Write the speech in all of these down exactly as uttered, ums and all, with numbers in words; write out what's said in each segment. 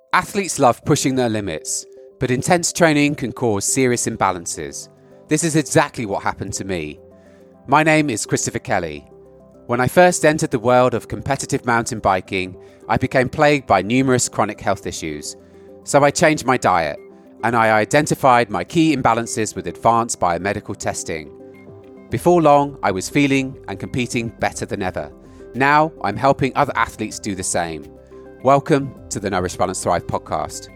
Athletes love pushing their limits, but intense training can cause serious imbalances. This is exactly what happened to me. My name is Christopher Kelly. When I first entered the world of competitive mountain biking, I became plagued by numerous chronic health issues. So I changed my diet, and I identified my key imbalances with advanced biomedical testing. Before long, I was feeling and competing better than ever. Now, I'm helping other athletes do the same. Welcome to the Nourish Balance Thrive podcast.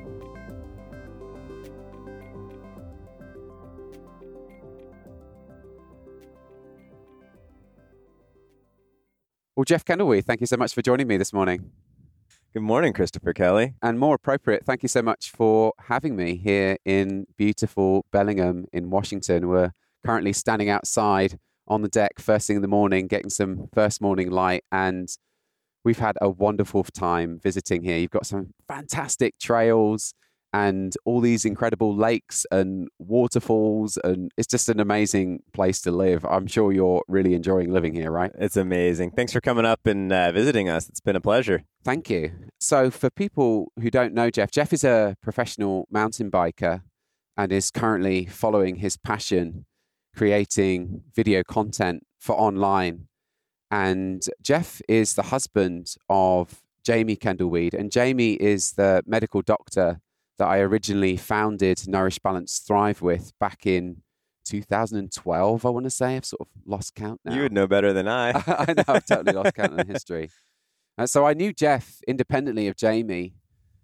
Well, Jeff Kendall-Weed, thank you so much for joining me this morning. Good morning, Christopher Kelly. And more appropriate, thank you so much for having me here in beautiful Bellingham in Washington. We're currently standing outside on the deck first thing in the morning, getting some first morning light, and we've had a wonderful time visiting here. You've got some fantastic trails and all these incredible lakes and waterfalls, and it's just an amazing place to live. I'm sure you're really enjoying living here, right? It's amazing. Thanks for coming up and uh, visiting us. It's been a pleasure. Thank you. So for people who don't know Jeff, Jeff is a professional mountain biker and is currently following his passion, creating video content for online. And Jeff is the husband of Jamie Kendall-Weed, and Jamie is the medical doctor that I originally founded Nourish Balance Thrive with back in two thousand twelve, I want to say. I've sort of lost count now. You would know better than I. I know, I've totally lost count in history. And so I knew Jeff independently of Jamie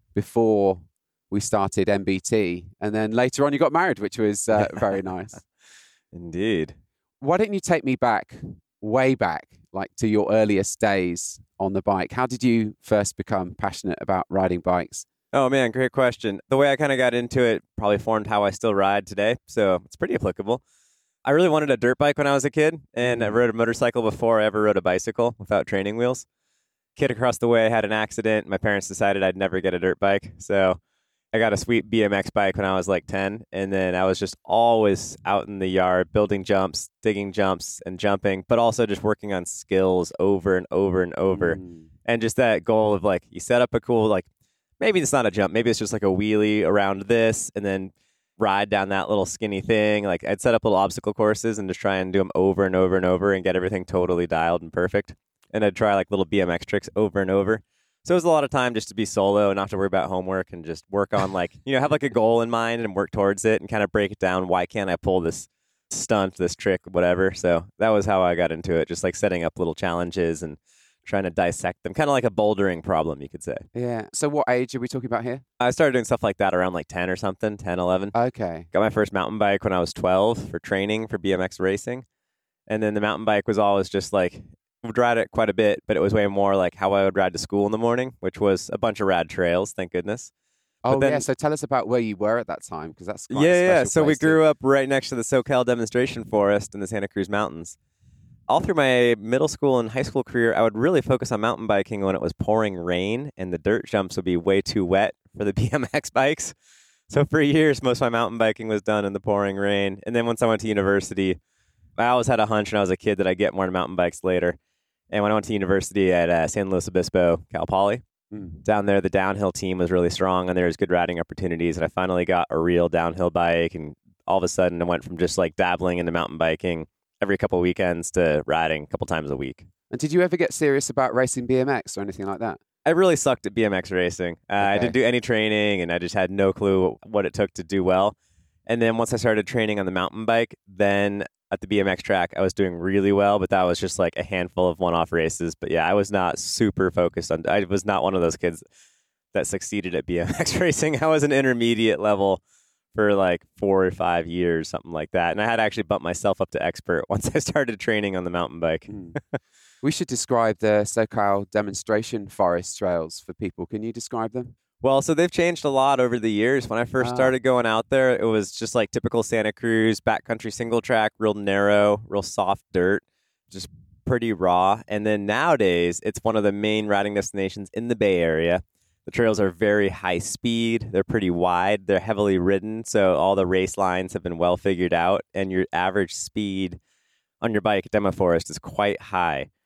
before we started M B T. And then later on you got married, which was uh, very nice. Indeed. Why don't you take me back, way back, like to your earliest days on the bike? How did you first become passionate about riding bikes? Oh, man, great question. The way I kind of got into it probably formed how I still ride today, so it's pretty applicable. I really wanted a dirt bike when I was a kid, and I rode a motorcycle before I ever rode a bicycle without training wheels. Kid across the way had an accident. My parents decided I'd never get a dirt bike, so I got a sweet B M X bike when I was like ten, and then I was just always out in the yard building jumps, digging jumps, and jumping, but also just working on skills over and over and over. Mm. And just that goal of like, you set up a cool, like, maybe it's not a jump, maybe it's just like a wheelie around this, and then ride down that little skinny thing. Like, I'd set up little obstacle courses and just try and do them over and over and over and get everything totally dialed and perfect. And I'd try like little B M X tricks over and over. So it was a lot of time just to be solo and not have to worry about homework and just work on like, you know, have like a goal in mind and work towards it and kind of break it down. Why can't I pull this stunt, this trick, whatever? So that was how I got into it, just like setting up little challenges and trying to dissect them, kind of like a bouldering problem, you could say. Yeah. So what age are we talking about here? I started doing stuff like that around like ten or something, ten, eleven. Okay. Got my first mountain bike when I was twelve for training for B M X racing. And then the mountain bike was always just like, would ride it quite a bit, but it was way more like how I would ride to school in the morning, which was a bunch of rad trails, thank goodness. Oh, then, yeah. So tell us about where you were at that time, because that's quite yeah, a special yeah. So we place grew to... up right next to the SoCal Demonstration Forest in the Santa Cruz Mountains. All through my middle school and high school career, I would really focus on mountain biking when it was pouring rain and the dirt jumps would be way too wet for the B M X bikes. So for years, most of my mountain biking was done in the pouring rain. And then once I went to university, I always had a hunch when I was a kid that I'd get more into mountain bikes later. And when I went to university at uh, San Luis Obispo, Cal Poly, mm. down there, the downhill team was really strong and there was good riding opportunities. And I finally got a real downhill bike. And all of a sudden, I went from just like dabbling into mountain biking every couple of weekends to riding a couple times a week. And did you ever get serious about racing B M X or anything like that? I really sucked at B M X racing. Uh, okay. I didn't do any training and I just had no clue what it took to do well. And then once I started training on the mountain bike, then at the B M X track, I was doing really well, but that was just like a handful of one-off races. But yeah, I was not super focused on, I was not one of those kids that succeeded at B M X racing. I was an intermediate level for like four or five years, something like that. And I had actually bumped myself up to expert once I started training on the mountain bike. Mm. We should describe the SoCal Demonstration Forest trails for people. Can you describe them? Well, so they've changed a lot over the years. When I first ah. started going out there, it was just like typical Santa Cruz, backcountry single track, real narrow, real soft dirt, just pretty raw. And then nowadays, it's one of the main riding destinations in the Bay Area. The trails are very high speed. They're pretty wide. They're heavily ridden. So all the race lines have been well figured out. And your average speed on your bike at Demo Forest is quite high.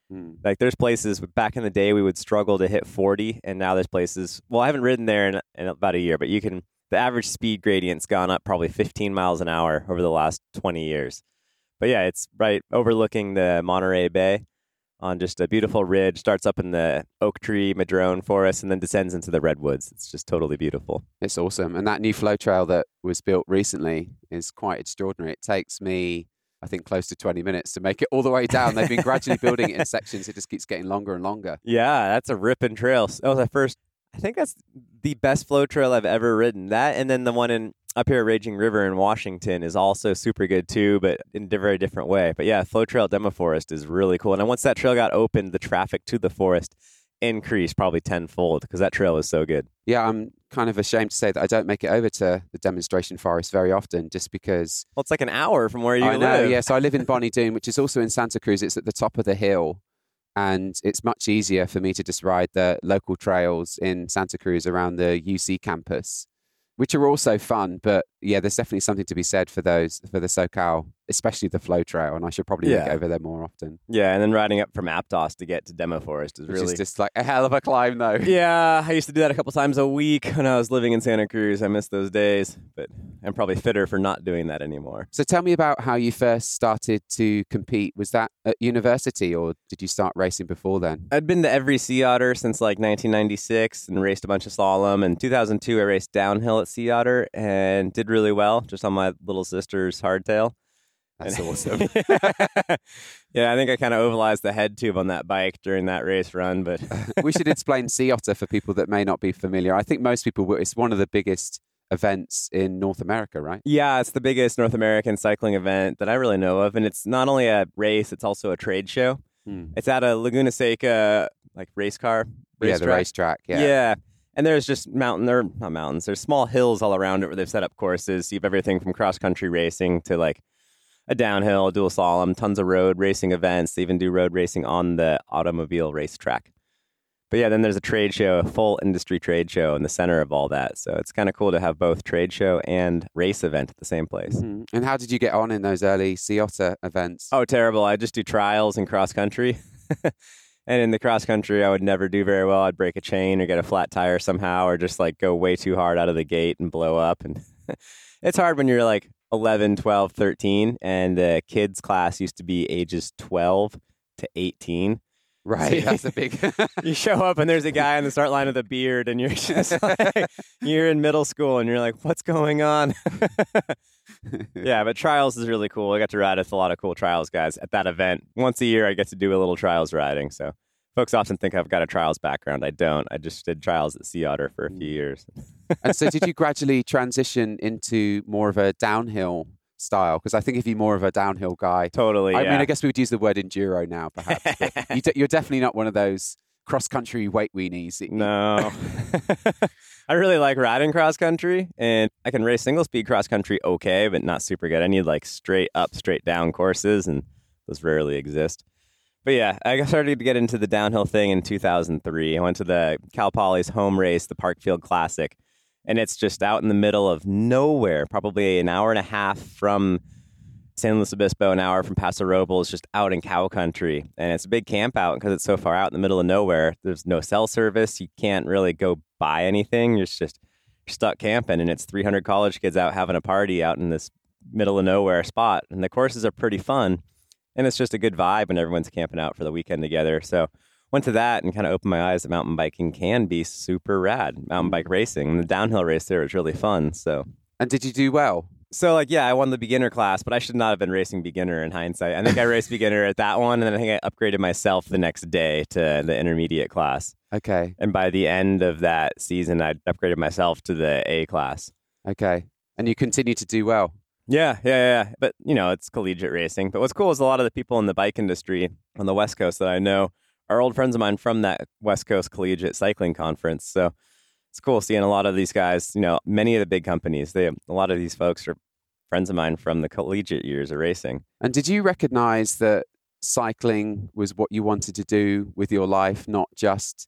Mm. Like there's places back in the day we would struggle to hit forty, and now there's places. Well, I haven't ridden there in, in about a year, but you can. The average speed gradient's gone up probably fifteen miles an hour over the last twenty years. But yeah, it's right overlooking the Monterey Bay on just a beautiful ridge. Starts up in the oak tree madrone forest and then descends into the redwoods. It's just totally beautiful. It's awesome. And that new flow trail that was built recently is quite extraordinary. It takes me, I think, close to twenty minutes to make it all the way down. They've been gradually building it in sections. It just keeps getting longer and longer. Yeah, that's a ripping trail. That was the first, I think that's the best flow trail I've ever ridden. That and then the one in up here at Raging River in Washington is also super good too, but in a very different way. But yeah, Flow Trail Demo Forest is really cool. And once that trail got opened, the traffic to the forest increased probably tenfold because that trail is so good. Yeah, I'm kind of ashamed to say that I don't make it over to the demonstration forest very often just because... Well, it's like an hour from where you I live. know, yeah. So I live in Bonnie Doon, which is also in Santa Cruz. It's at the top of the hill. And it's much easier for me to just ride the local trails in Santa Cruz around the U C campus, which are also fun. But yeah, there's definitely something to be said for those, for the SoCal, especially the flow trail. And I should probably Yeah. make it over there more often. Yeah, and then riding up from Aptos to get to Demo Forest is Which really... is just like a hell of a climb, though. Yeah, I used to do that a couple times a week when I was living in Santa Cruz. I miss those days, but I'm probably fitter for not doing that anymore. So tell me about how you first started to compete. Was that at university or did you start racing before then? I'd been to every Sea Otter since like nineteen ninety-six and raced a bunch of slalom. In two thousand two, I raced downhill at Sea Otter and did really well, just on my little sister's hardtail. That's And- awesome. Yeah, I think I kind of ovalized the head tube on that bike during that race run, but We should explain Sea Otter for people that may not be familiar. I think most people will. It's one of the biggest events in North America, right? yeah, it's the biggest North American cycling event that I really know of. And it's not only a race, it's also a trade show. Hmm. It's at a Laguna Seca, like race car. Yeah, the racetrack. racetrack. Yeah. Yeah. And there's just mountain, or not mountains, there's small hills all around it where they've set up courses. So you have everything from cross country racing to like a downhill, dual slalom, tons of road racing events. They even do road racing on the automobile racetrack. But yeah, then there's a trade show, a full industry trade show in the center of all that. So it's kind of cool to have both trade show and race event at the same place. Mhm. And how did you get on in those early Sea Otter events? Oh, terrible. I just do trials in cross country. And in the cross country, I would never do very well. I'd break a chain or get a flat tire somehow or just like go way too hard out of the gate and blow up. And it's hard when you're like eleven, twelve, thirteen. And the kids class used to be ages twelve to eighteen. Right, that's a big... You show up and there's a guy on the start line with a beard and you're just like, you're in middle school and you're like, what's going on? Yeah, but trials is really cool. I got to ride with a lot of cool trials guys at that event. Once a year, I get to do a little trials riding. So folks often think I've got a trials background. I don't. I just did trials at Sea Otter for a few years. And so did you gradually transition into more of a downhill style? Because I think if you're more of a downhill guy... Totally, I yeah. mean, I guess we would use the word enduro now, perhaps. But you de- you're definitely not one of those cross-country weight weenies. that you- No. I really like riding cross country, and I can race single speed cross country okay, but not super good. I need like straight up, straight down courses, and those rarely exist. But yeah, I started to get into the downhill thing in two thousand three. I went to the Cal Poly's home race, the Parkfield Classic, and it's just out in the middle of nowhere, probably an hour and a half from San Luis Obispo, an hour from Paso Robles, just out in cow country. And it's a big camp out because it's so far out in the middle of nowhere. There's no cell service. You can't really go buy anything. You're just you're stuck camping. And it's three hundred college kids out having a party out in this middle of nowhere spot. And the courses are pretty fun. And it's just a good vibe when everyone's camping out for the weekend together. So went to that and kind of opened my eyes that mountain biking can be super rad. Mountain bike racing. And the downhill race there is really fun. So And did you do well? So, like, yeah, I won the beginner class, but I should not have been racing beginner in hindsight. I think I raced beginner at that one, and then I think I upgraded myself the next day to the intermediate class. Okay, And by the end of that season, I upgraded myself to the A class. okay. And you continue to do well. Yeah, yeah, yeah. But, you know, it's collegiate racing. But what's cool is a lot of the people in the bike industry on the West Coast that I know are old friends of mine from that West Coast Collegiate Cycling Conference. So it's cool seeing a lot of these guys, you know, many of the big companies, they a lot of these folks are friends of mine from the collegiate years of racing. And did you recognize that cycling was what you wanted to do with your life, not just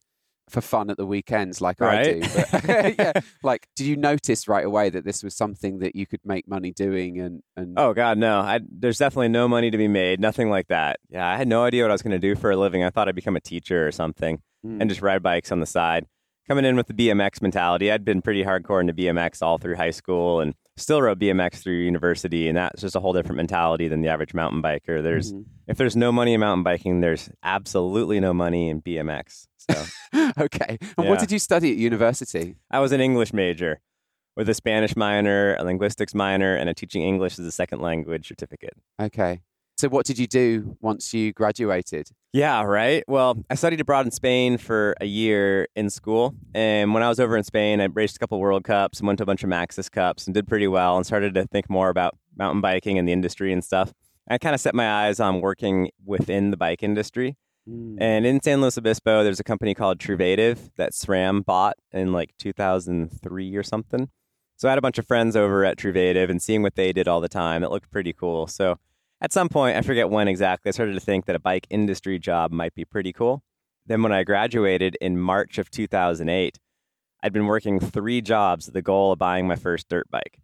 for fun at the weekends like Right? I do. But yeah, like, did you notice right away that this was something that you could make money doing? And, and... Oh, God, no. I, there's definitely no money to be made, nothing like that. Yeah, I had no idea what I was going to do for a living. I thought I'd become a teacher or something Mm. and just ride bikes on the side. Coming in with the B M X mentality, I'd been pretty hardcore into B M X all through high school and still rode B M X through university, and that's just a whole different mentality than the average mountain biker. There's Mhm. If there's no money in mountain biking, there's absolutely no money in B M X. So Okay. And Yeah. what did you study at university? I was an English major with a Spanish minor, a linguistics minor, and a teaching English as a second language certificate. Okay. So what did you do once you graduated? Yeah, right. Well, I studied abroad in Spain for a year in school. And when I was over in Spain, I raced a couple World Cups and went to a bunch of Maxxis Cups and did pretty well and started to think more about mountain biking and the industry and stuff. I kind of set my eyes on working within the bike industry. Mm. And in San Luis Obispo, there's a company called Truvative that SRAM bought in like two thousand three or something. So I had a bunch of friends over at Truvative and seeing what they did all the time, it looked pretty cool. So at some point, I forget when exactly, I started to think that a bike industry job might be pretty cool. Then when I graduated in March of two thousand eight, I'd been working three jobs with the goal of buying my first dirt bike.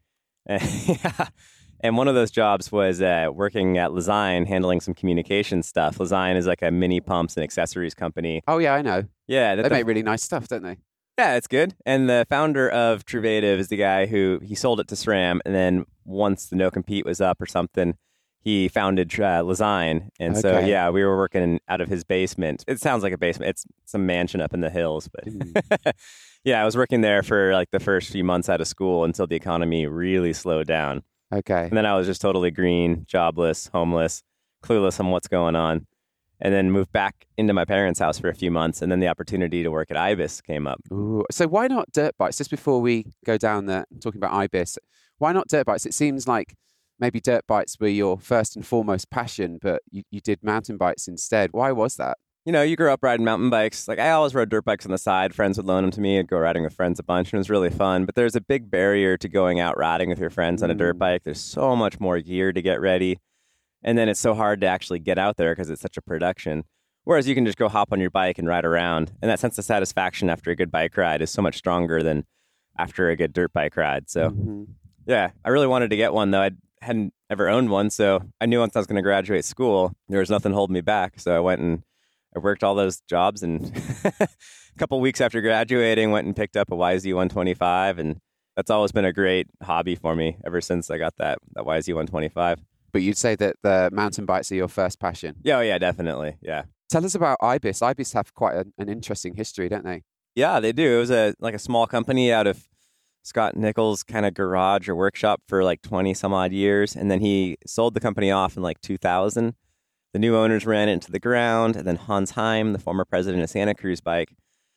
Yeah. And one of those jobs was uh, working at Lezyne, handling some communication stuff. Lezyne is like a mini pumps and accessories company. Oh, yeah, I know. Yeah, They that the, make really nice stuff, don't they? yeah, it's good. And the founder of Truvative is the guy who he sold it to SRAM, and then once the no compete was up or something, he founded uh, Lezyne. And so, Okay. yeah, we were working out of his basement. It sounds like a basement. It's some mansion up in the hills, but Mm. yeah, I was working there for like the first few months out of school until the economy really slowed down. Okay. And then I was just totally green, jobless, homeless, clueless on what's going on. And then moved back into my parents' house for a few months. And then the opportunity to work at Ibis came up. Ooh. So why not dirt bikes? Just before we go down there talking about Ibis, why not dirt bikes? It seems like maybe dirt bikes were your first and foremost passion, but you, you did mountain bikes instead. Why was that? You know, you grew up riding mountain bikes. Like, I always rode dirt bikes on the side. Friends would loan them to me. I'd go riding with friends a bunch, and it was really fun. But there's a big barrier to going out riding with your friends on a dirt Mm. bike. There's so much more gear to get ready. And then it's so hard to actually get out there because it's such a production. Whereas you can just go hop on your bike and ride around. And that sense of satisfaction after a good bike ride is so much stronger than after a good dirt bike ride. So, Mhm. yeah, I really wanted to get one, though. I hadn't ever owned one. So I knew once I was going to graduate school, there was nothing holding me back. So I went and I worked all those jobs, and a couple weeks after graduating, went and picked up a Y Z one twenty-five, and that's always been a great hobby for me ever since I got that that Y Z one twenty-five. But you'd say that the mountain bikes are your first passion. Yeah, oh yeah, definitely, yeah, Tell us about Ibis. Ibis have quite a, an interesting history, don't they? yeah, they do. It was a like a small company out of Scott Nichols' kind of garage or workshop for like twenty some odd years, and then he sold the company off in like two thousand. The new owners ran it into the ground, and then Hans Heim, the former president of Santa Cruz Bike,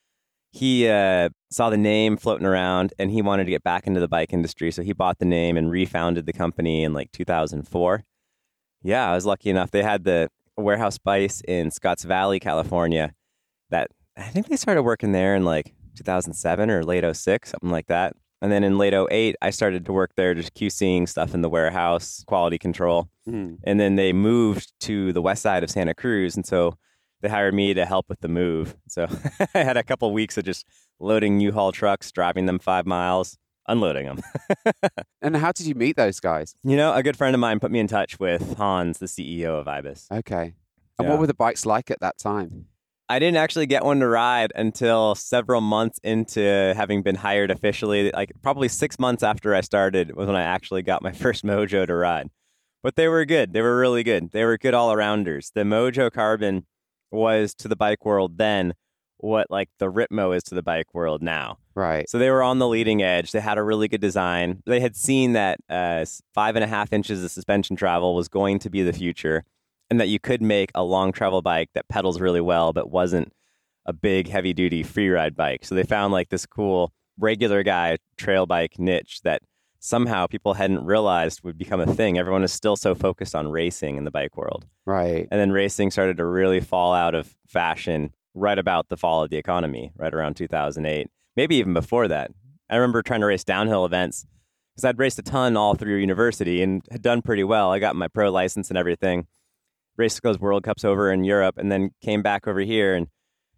he uh, saw the name floating around, and he wanted to get back into the bike industry, so he bought the name and refounded the company in like two thousand four. Yeah, I was lucky enough. They had the warehouse base in Scotts Valley, California. That I think they started working there in like two thousand seven or late oh six, something like that. And then in late oh eight, I started to work there just QCing stuff in the warehouse, quality control. Mm. And then they moved to the west side of Santa Cruz. And so they hired me to help with the move. So I had a couple weeks of just loading U-Haul trucks, driving them five miles, unloading them. And how did you meet those guys? You know, a good friend of mine put me in touch with Hans, the C E O of Ibis. Okay. And Yeah. what were the bikes like at that time? I didn't actually get one to ride until several months into having been hired officially. Like probably six months after I started was when I actually got my first Mojo to ride. But they were good. They were really good. They were good all-arounders. The Mojo Carbon was to the bike world then what like the Ritmo is to the bike world now. Right. So they were on the leading edge. They had a really good design. They had seen that uh, five and a half inches of suspension travel was going to be the future, and that you could make a long travel bike that pedals really well, but wasn't a big, heavy duty free ride bike. So they found like this cool regular guy trail bike niche that somehow people hadn't realized would become a thing. Everyone is still so focused on racing in the bike world. Right. And then racing started to really fall out of fashion right about the fall of the economy, right around two thousand eight, maybe even before that. I remember trying to race downhill events because I'd raced a ton all through university and had done pretty well. I got my pro license and everything. Raced those World Cups over in Europe, and then came back over here and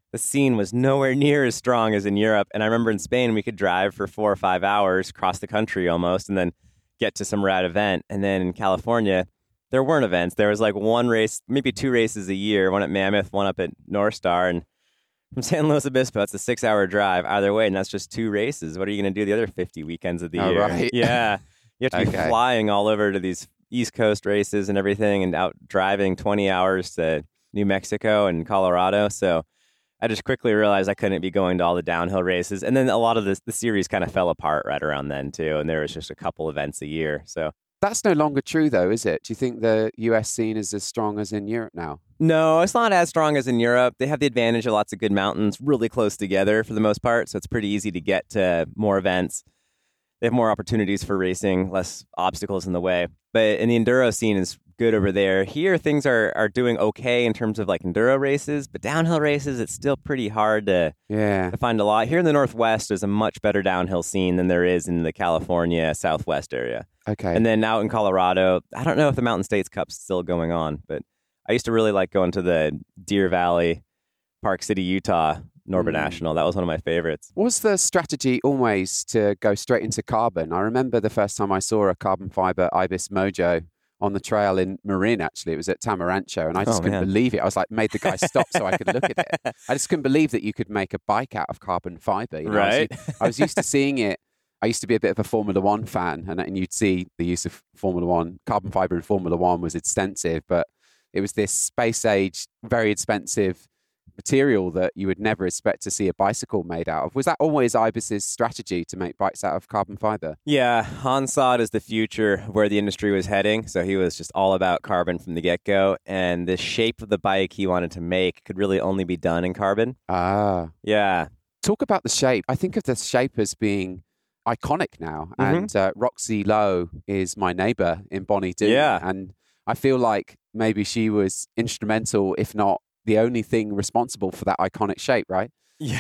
the scene was nowhere near as strong as in Europe. And I remember in Spain, we could drive for four or five hours across the country almost, and then get to some rad event. And then in California, there weren't events. There was like one race, maybe two races a year, one at Mammoth, one up at North Star. And from San Luis Obispo, it's a six-hour drive either way, and that's just two races. What are you going to do the other fifty weekends of the oh, year? Right. Yeah. You have to Okay. be flying all over to these East Coast races and everything, and out driving twenty hours to New Mexico and Colorado. So I just quickly realized I couldn't be going to all the downhill races. And then a lot of the, the series kind of fell apart right around then, too, and there was just a couple events a year. So That's no longer true, though, is it? Do you think the U S scene is as strong as in Europe now? no, it's not as strong as in Europe. They have the advantage of lots of good mountains really close together for the most part, so it's pretty easy to get to more events. They have more opportunities for racing, less obstacles in the way. But in the enduro scene is good over there. Here, things are, are doing okay in terms of like enduro races, but downhill races, it's still pretty hard to, Yeah. to find a lot. Here in the Northwest, there's a much better downhill scene than there is in the California Southwest area. Okay. And then out in Colorado, I don't know if the Mountain States Cup's still going on, but I used to really like going to the Deer Valley, Park City, Utah, Norbert Mm. National. That was one of my favorites. Was the strategy always to go straight into carbon? I remember the first time I saw a carbon fiber Ibis Mojo on the trail in Marin, actually. It was at Tamarancho, and I just Oh, couldn't man. believe it. I was like, made the guy stop so I could look at it. I just couldn't believe that you could make a bike out of carbon fiber. You know? I was Right. u- I was used to seeing it. I used to be a bit of a Formula One fan, and, and you'd see the use of Formula One. Carbon fiber in Formula One was extensive, but it was this space age, very expensive material that you would never expect to see a bicycle made out of. Was that always Ibis's strategy to make bikes out of carbon fiber? Yeah, Han saw it as the future of where the industry was heading. So he was just all about carbon from the get-go. And the shape of the bike he wanted to make could really only be done in carbon. Ah. Yeah. Talk about the shape. I think of the shape as being iconic now. Mhm. And uh, Roxy Lowe is my neighbor in Bonnie Doon. Yeah. And I feel like maybe she was instrumental, if not the only thing responsible for that iconic shape, right? Yeah.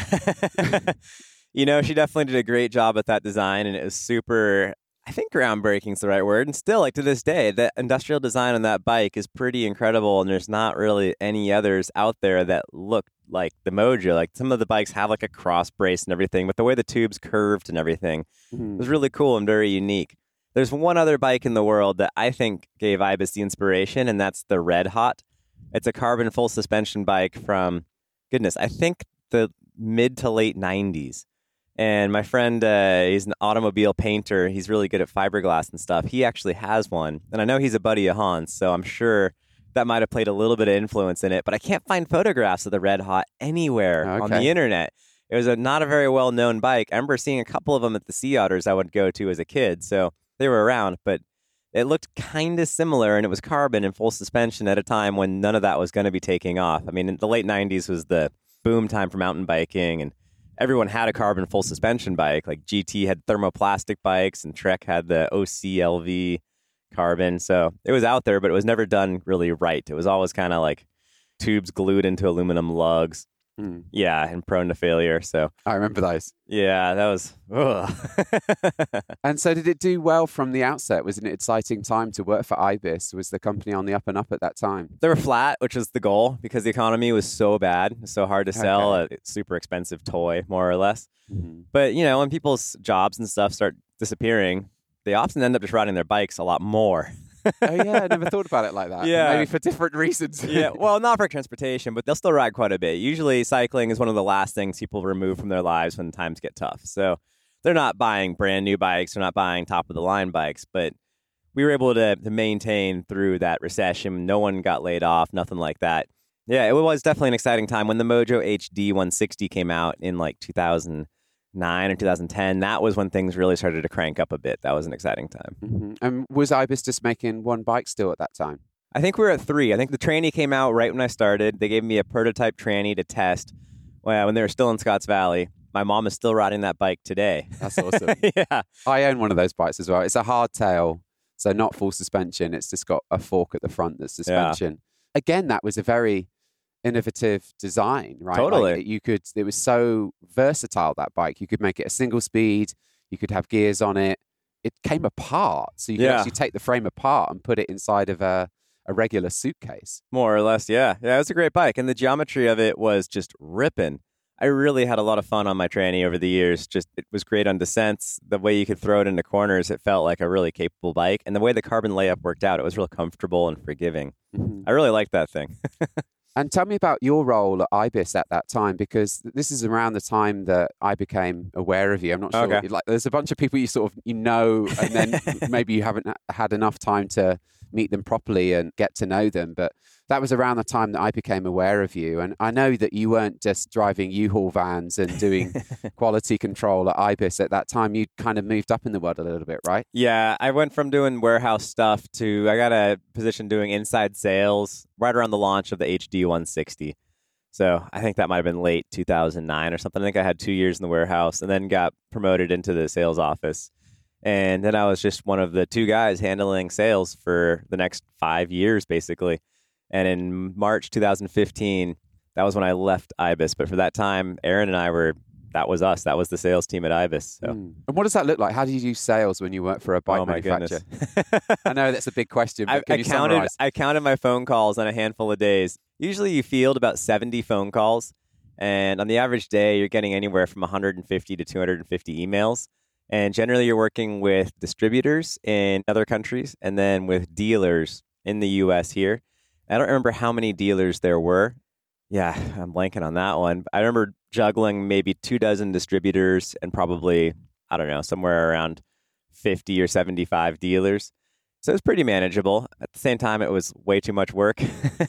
You know, she definitely did a great job at that design, and it was super, I think groundbreaking is the right word. And still, like to this day, the industrial design on that bike is pretty incredible, and there's not really any others out there that look like the Mojo. Like some of the bikes have like a cross brace and everything, but the way the tube's curved and everything Mhm. was really cool and very unique. There's one other bike in the world that I think gave Ibis the inspiration, and that's the Red Hot. It's a carbon full suspension bike from, goodness, I think the mid to late nineties. And my friend, uh, he's an automobile painter. He's really good at fiberglass and stuff. He actually has one. And I know he's a buddy of Hans, so I'm sure that might have played a little bit of influence in it. But I can't find photographs of the Red Hot anywhere on Okay. the internet. It was a, not a very well-known bike. I remember seeing a couple of them at the Sea Otters I would go to as a kid. So they were around, but it looked kind of similar, and it was carbon and full suspension at a time when none of that was going to be taking off. I mean, in the late nineties was the boom time for mountain biking, and everyone had a carbon full suspension bike. Like G T had thermoplastic bikes, and Trek had the O C L V carbon. So it was out there, but it was never done really right. It was always kind of like tubes glued into aluminum lugs. Mm. Yeah, and prone to failure. So I remember those. yeah, that was. Ugh. And so did it do well from the outset? Was it an exciting time to work for Ibis? Was the company on the up and up at that time? They were flat, which was the goal because the economy was so bad, it was so hard to sell Okay. a super expensive toy, more or less. Mhm. But, you know, when people's jobs and stuff start disappearing, they often end up just riding their bikes a lot more. Oh, yeah. I never thought about it like that. Yeah. Maybe for different reasons. Yeah, well, not for transportation, but they'll still ride quite a bit. Usually cycling is one of the last things people remove from their lives when times get tough. So they're not buying brand new bikes, they're not buying top of the line bikes, but we were able to, to maintain through that recession. No one got laid off, nothing like that. Yeah, it was definitely an exciting time. When the Mojo H D one sixty came out in like two thousand nine or two thousand ten, that was when things really started to crank up a bit. That was an exciting time. Mhm. And was Ibis just making one bike still at that time? I think we were at three. I think the tranny came out right when I started. They gave me a prototype tranny to test well, when they were still in Scotts Valley. My mom is still riding that bike today. That's awesome. Yeah. I own one of those bikes as well. It's a hardtail, so not full suspension. It's just got a fork at the front that's suspension. Again, that was a very innovative design, right? Totally. Like, you could. It was so versatile, that bike. You could make it a single speed. You could have gears on it. It came apart, so you could Yeah. actually take the frame apart and put it inside of a a regular suitcase. More or less, yeah. Yeah, it was a great bike. And the geometry of it was just ripping. I really had a lot of fun on my tranny over the years. Just it was great on descents. The way you could throw it into corners, it felt like a really capable bike. And the way the carbon layup worked out, it was real comfortable and forgiving. Mm-hmm. I really liked that thing. And tell me about your role at IBIS at that time, because this is around the time that I became aware of you. I'm not sure. Okay. Like, there's a bunch of people you sort of you know, and then maybe you haven't had enough time to meet them properly and get to know them. But that was around the time that I became aware of you. And I know that you weren't just driving U-Haul vans and doing quality control at IBIS at that time. You kind of moved up in the world a little bit, right? Yeah, I went from doing warehouse stuff to I got a position doing inside sales right around the launch of the H D one sixty. So I think that might have been late two thousand nine or something. I think I had two years in the warehouse and then got promoted into the sales office. And then I was just one of the two guys handling sales for the next five years, basically. And in March two thousand fifteen, that was when I left IBIS. But for that time, Aaron and I were, that was us. That was the sales team at IBIS. So. Mm. And what does that look like? How do you do sales when you work for a bike oh, my manufacturer? Goodness. I know that's a big question, but I, can I you counted, summarize? I counted my phone calls on a handful of days. Usually you field about seventy phone calls. And on the average day, you're getting anywhere from one hundred fifty to two hundred fifty emails. And generally, you're working with distributors in other countries and then with dealers in the U S here. I don't remember how many dealers there were. Yeah, I'm blanking on that one. I remember juggling maybe two dozen distributors and probably, I don't know, somewhere around fifty or seventy-five dealers. So it was pretty manageable. At the same time, it was way too much work.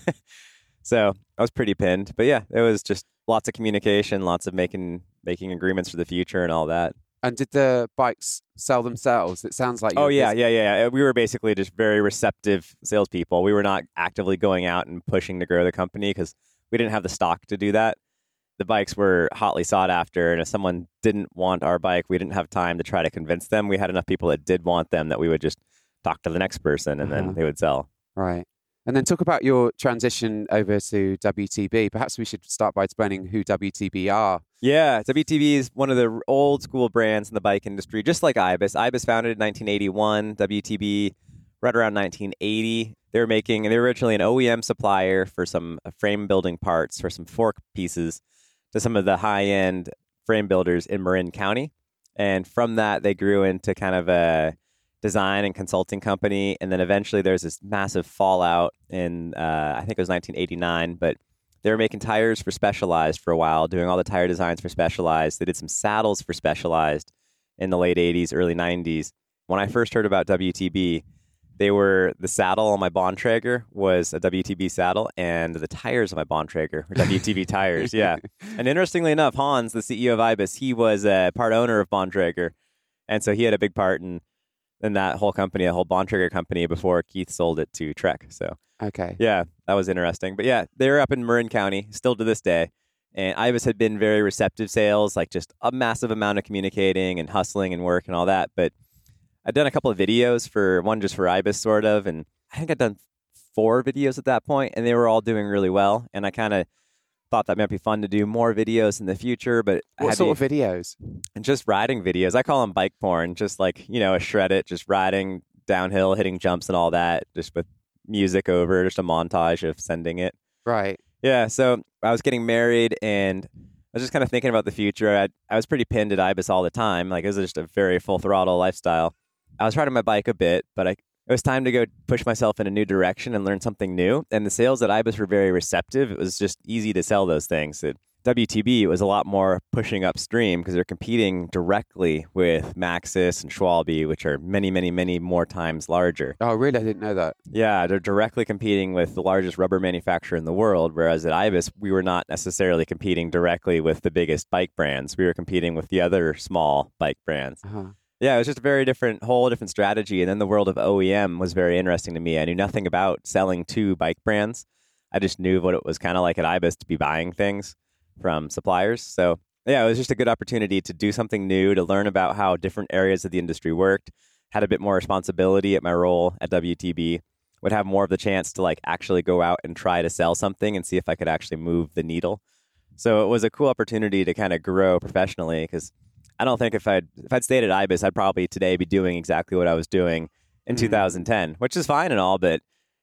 So I was pretty pinned. But yeah, it was just lots of communication, lots of making making agreements for the future and all that. And did the bikes sell themselves? It sounds like you oh were yeah, busy. yeah, yeah. We were basically just very receptive salespeople. We were not actively going out and pushing to grow the company because we didn't have the stock to do that. The bikes were hotly sought after, and if someone didn't want our bike, we didn't have time to try to convince them. We had enough people that did want them that we would just talk to the next person, and uh-huh. then they would sell. Right. And then talk about your transition over to W T B. Perhaps we should start by explaining who W T B are. Yeah, W T B is one of the old school brands in the bike industry, just like IBIS. IBIS founded in nineteen eighty-one, W T B right around nineteen eighty. They were making, and they were originally an O E M supplier for some frame building parts, for some fork pieces to some of the high-end frame builders in Marin County. And from that, they grew into kind of a design and consulting company. And then eventually there's this massive fallout in, uh, I think it was nineteen eighty-nine, but they were making tires for Specialized for a while, doing all the tire designs for Specialized. They did some saddles for Specialized in the late eighties, early nineties. When I first heard about W T B, they were, the saddle on my Bontrager was a W T B saddle, and the tires on my Bontrager were W T B tires, yeah. And interestingly enough, Hans, the C E O of IBIS, he was a part owner of Bontrager, and so he had a big part in in that whole company, a whole Bontrager company, before Keith sold it to Trek. So, okay, yeah, that was interesting. But yeah, they were up in Marin County, still to this day. And IBIS had been very receptive sales, like just a massive amount of communicating and hustling and work and all that. But I'd done a couple of videos for one just for IBIS, sort of. And I think I'd done four videos at that point, and they were all doing really well. And I kind of thought that might be fun to do more videos in the future. But what sort to, of videos? And just riding videos. I call them bike porn, just like, you know, a shred it, just riding downhill, hitting jumps and all that, just with music over, just a montage of sending it. Right. Yeah. So I was getting married, and I was just kind of thinking about the future. I I was pretty pinned at IBIS all the time. Like, it was just a very full throttle lifestyle. I was riding my bike a bit, but I, it was time to go push myself in a new direction and learn something new. And the sales at IBIS were very receptive. It was just easy to sell those things. At W T B, it was a lot more pushing upstream because they're competing directly with Maxxis and Schwalbe, which are many, many, many more times larger. Oh, really? I didn't know that. Yeah, they're directly competing with the largest rubber manufacturer in the world, whereas at IBIS, we were not necessarily competing directly with the biggest bike brands. We were competing with the other small bike brands. Uh-huh. Yeah, it was just a very different, whole different strategy. And then the world of O E M was very interesting to me. I knew nothing about selling to bike brands. I just knew what it was kind of like at IBIS to be buying things from suppliers. So yeah, it was just a good opportunity to do something new, to learn about how different areas of the industry worked, had a bit more responsibility at my role at W T B, would have more of the chance to like actually go out and try to sell something and see if I could actually move the needle. So it was a cool opportunity to kind of grow professionally, because I don't think if I'd if I'd stayed at IBIS, I'd probably today be doing exactly what I was doing in mm. two thousand ten, which is fine and all, but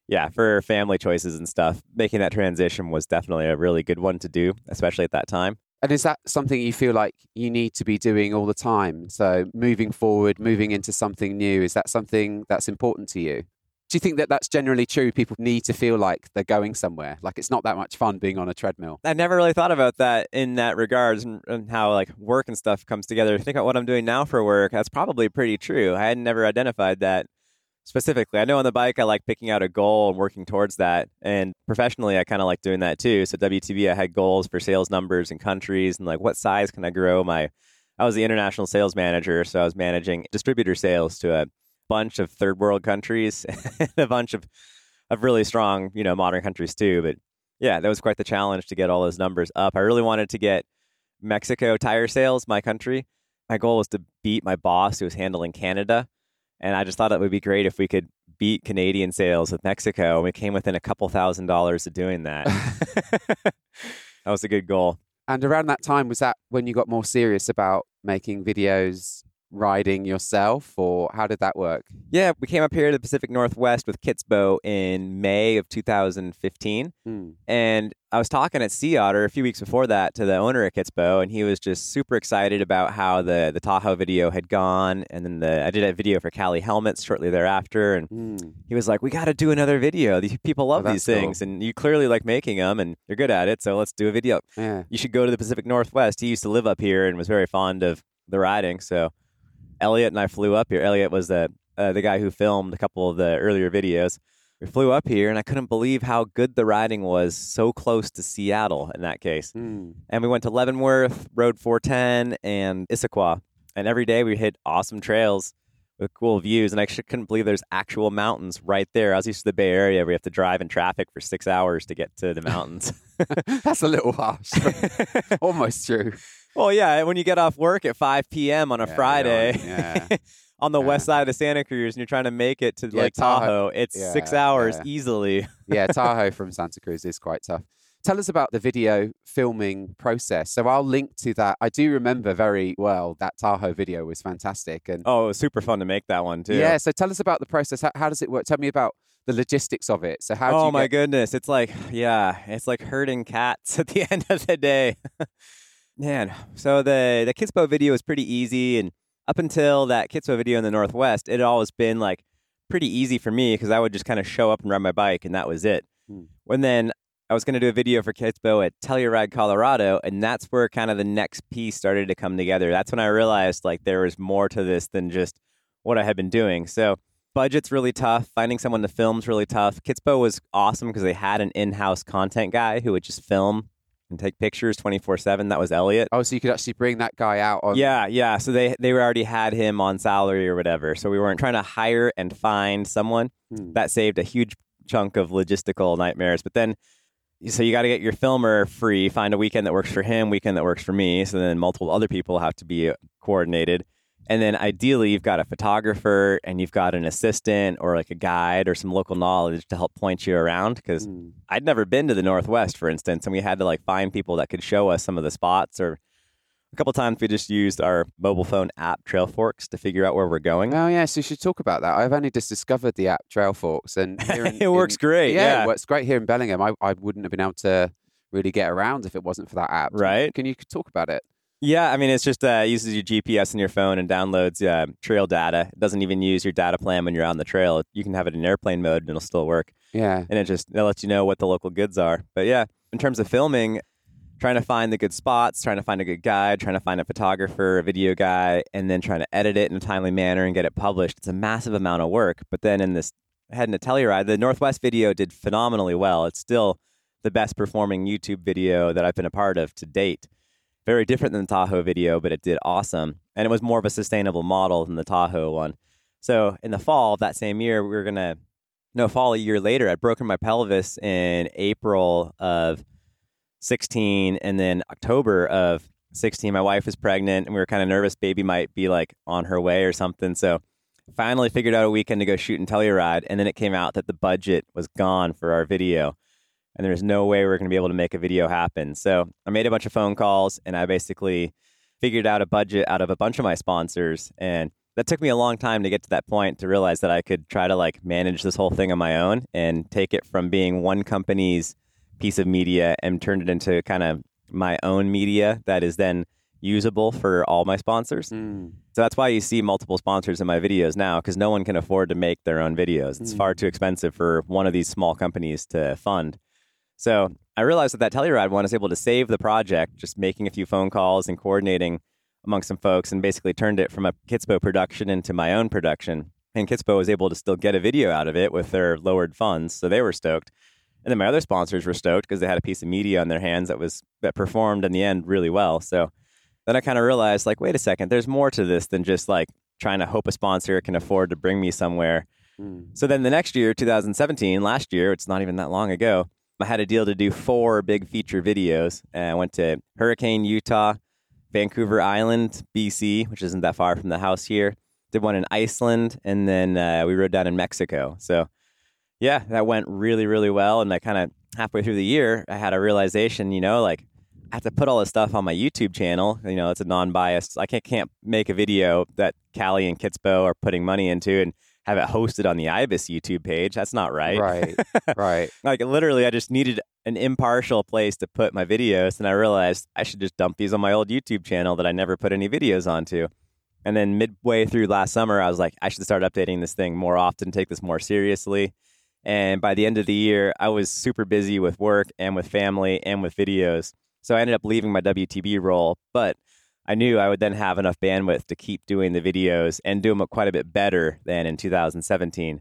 yeah, for family choices and stuff, making that transition was definitely a really good one to do, especially at that time. And is that something you feel like you need to be doing all the time? So moving forward, moving into something new, is that something that's important to you? Do you think that that's generally true? People need to feel like they're going somewhere. Like it's not that much fun being on a treadmill. I never really thought about that in that regards and, and how like work and stuff comes together. Think about what I'm doing now for work. That's probably pretty true. I had never identified that specifically. I know on the bike, I like picking out a goal and working towards that. And professionally, I kind of like doing that too. So W T B, I had goals for sales numbers and countries and like what size can I grow my, I was the international sales manager. So I was managing distributor sales to a bunch of third world countries and a bunch of, of really strong, you know, modern countries too. But yeah, that was quite the challenge to get all those numbers up. I really wanted to get Mexico tire sales, my country. My goal was to beat my boss who was handling Canada. And I just thought it would be great if we could beat Canadian sales with Mexico. And we came within a couple thousand dollars of doing that. That was a good goal. And around that time, was that when you got more serious about making videos, riding yourself, or how did that work? Yeah, we came up here to the Pacific Northwest with Kitspo in May of two thousand fifteen. Hmm. And I was talking at Sea Otter a few weeks before that to the owner at Kitspo, and he was just super excited about how the, the Tahoe video had gone. And then the I did a video for Cali Helmets shortly thereafter. And hmm. he was like, we got to do another video. These people love oh, these things. Cool. And you clearly like making them, and you're good at it. So let's do a video. Yeah. You should go to the Pacific Northwest. He used to live up here and was very fond of the riding. So Elliot and I flew up here. Elliot was the uh, the guy who filmed a couple of the earlier videos. We flew up here, and I couldn't believe how good the riding was so close to Seattle in that case. Mm. And we went to Leavenworth, rode four ten, and Issaquah. And every day we hit awesome trails with cool views. And I couldn't believe there's actual mountains right there. I was used to the Bay Area where we have to drive in traffic for six hours to get to the mountains. That's a little harsh. Almost true. Well, yeah, when you get off work at five p.m. on a yeah, Friday yeah. on the yeah. west side of the Santa Cruz and you're trying to make it to yeah, like Tahoe, Tahoe, it's yeah, six hours yeah. easily. Yeah, Tahoe from Santa Cruz is quite tough. Tell us about the video filming process. So I'll link to that. I do remember very well that Tahoe video was fantastic. And oh, it was super fun to make that one too. Yeah, so tell us about the process. How, how does it work? Tell me about the logistics of it. So how do oh you my get... goodness. It's like, yeah, it's like herding cats at the end of the day. Man, so the, the Kitspo video was pretty easy. And up until that Kitspo video in the Northwest, it had always been like pretty easy for me because I would just kind of show up and ride my bike and that was it. Hmm. When then I was going to do a video for Kitspo at Telluride, Colorado, and that's where kind of the next piece started to come together. That's when I realized like there was more to this than just what I had been doing. So budget's really tough. Finding someone to film's really tough. Kitspo was awesome because they had an in-house content guy who would just film and take pictures twenty-four seven. That was Elliot. Oh, so you could actually bring that guy out on... Yeah, yeah. So they, they already had him on salary or whatever. So we weren't trying to hire and find someone. Hmm. That saved a huge chunk of logistical nightmares. But then, so you got to get your filmer free, find a weekend that works for him, weekend that works for me. So then multiple other people have to be coordinated. And then ideally, you've got a photographer and you've got an assistant or like a guide or some local knowledge to help point you around. Because mm. I'd never been to the Northwest, for instance, and we had to like find people that could show us some of the spots. Or a couple of times we just used our mobile phone app Trailforks to figure out where we're going. Oh, yeah. So you should talk about that. I've only just discovered the app Trailforks. And here in, it works in, great. Yeah, yeah, it works great here in Bellingham. I, I wouldn't have been able to really get around if it wasn't for that app. Right. Can you talk about it? Yeah, I mean, it's just uh, it uses your G P S on your phone and downloads uh, trail data. It doesn't even use your data plan when you're on the trail. You can have it in airplane mode and it'll still work. Yeah. And it just it lets you know what the local goods are. But yeah, in terms of filming, trying to find the good spots, trying to find a good guide, trying to find a photographer, a video guy, and then trying to edit it in a timely manner and get it published. It's a massive amount of work. But then in this, heading to Telluride, the Northwest video did phenomenally well. It's still the best performing YouTube video that I've been a part of to date. Very different than the Tahoe video, but it did awesome. And it was more of a sustainable model than the Tahoe one. So in the fall of that same year, we were going to, no, fall a year later, I'd broken my pelvis in April of sixteen. And then October of sixteen, my wife was pregnant and we were kind of nervous baby might be like on her way or something. So finally figured out a weekend to go shoot in Telluride. And then it came out that the budget was gone for our video. And there's no way we we're going to be able to make a video happen. So I made a bunch of phone calls and I basically figured out a budget out of a bunch of my sponsors. And that took me a long time to get to that point to realize that I could try to like manage this whole thing on my own and take it from being one company's piece of media and turn it into kind of my own media that is then usable for all my sponsors. Mm. So that's why you see multiple sponsors in my videos now, because no one can afford to make their own videos. It's mm. far too expensive for one of these small companies to fund. So I realized that that Telluride one, I was able to save the project, just making a few phone calls and coordinating among some folks, and basically turned it from a Kitspo production into my own production. And Kitspo was able to still get a video out of it with their lowered funds, so they were stoked. And then my other sponsors were stoked because they had a piece of media on their hands that was that performed in the end really well. So then I kind of realized, like, wait a second, there's more to this than just like trying to hope a sponsor can afford to bring me somewhere. Mm. So then the next year, two thousand seventeen, last year, it's not even that long ago, I had a deal to do four big feature videos. And I went to Hurricane, Utah, Vancouver Island, B C, which isn't that far from the house here. Did one in Iceland, and then uh, we rode down in Mexico. So yeah, that went really, really well. And I kind of halfway through the year, I had a realization, you know, like I have to put all this stuff on my YouTube channel. You know, it's a non-biased. I can't, can't make a video that Callie and Kitspo are putting money into and have it hosted on the Ibis YouTube page. That's not right. Right, right. Like literally, I just needed an impartial place to put my videos. And I realized I should just dump these on my old YouTube channel that I never put any videos onto. And then midway through last summer, I was like, I should start updating this thing more often, take this more seriously. And by the end of the year, I was super busy with work and with family and with videos. So I ended up leaving my W T B role, but I knew I would then have enough bandwidth to keep doing the videos and do them quite a bit better than in two thousand seventeen.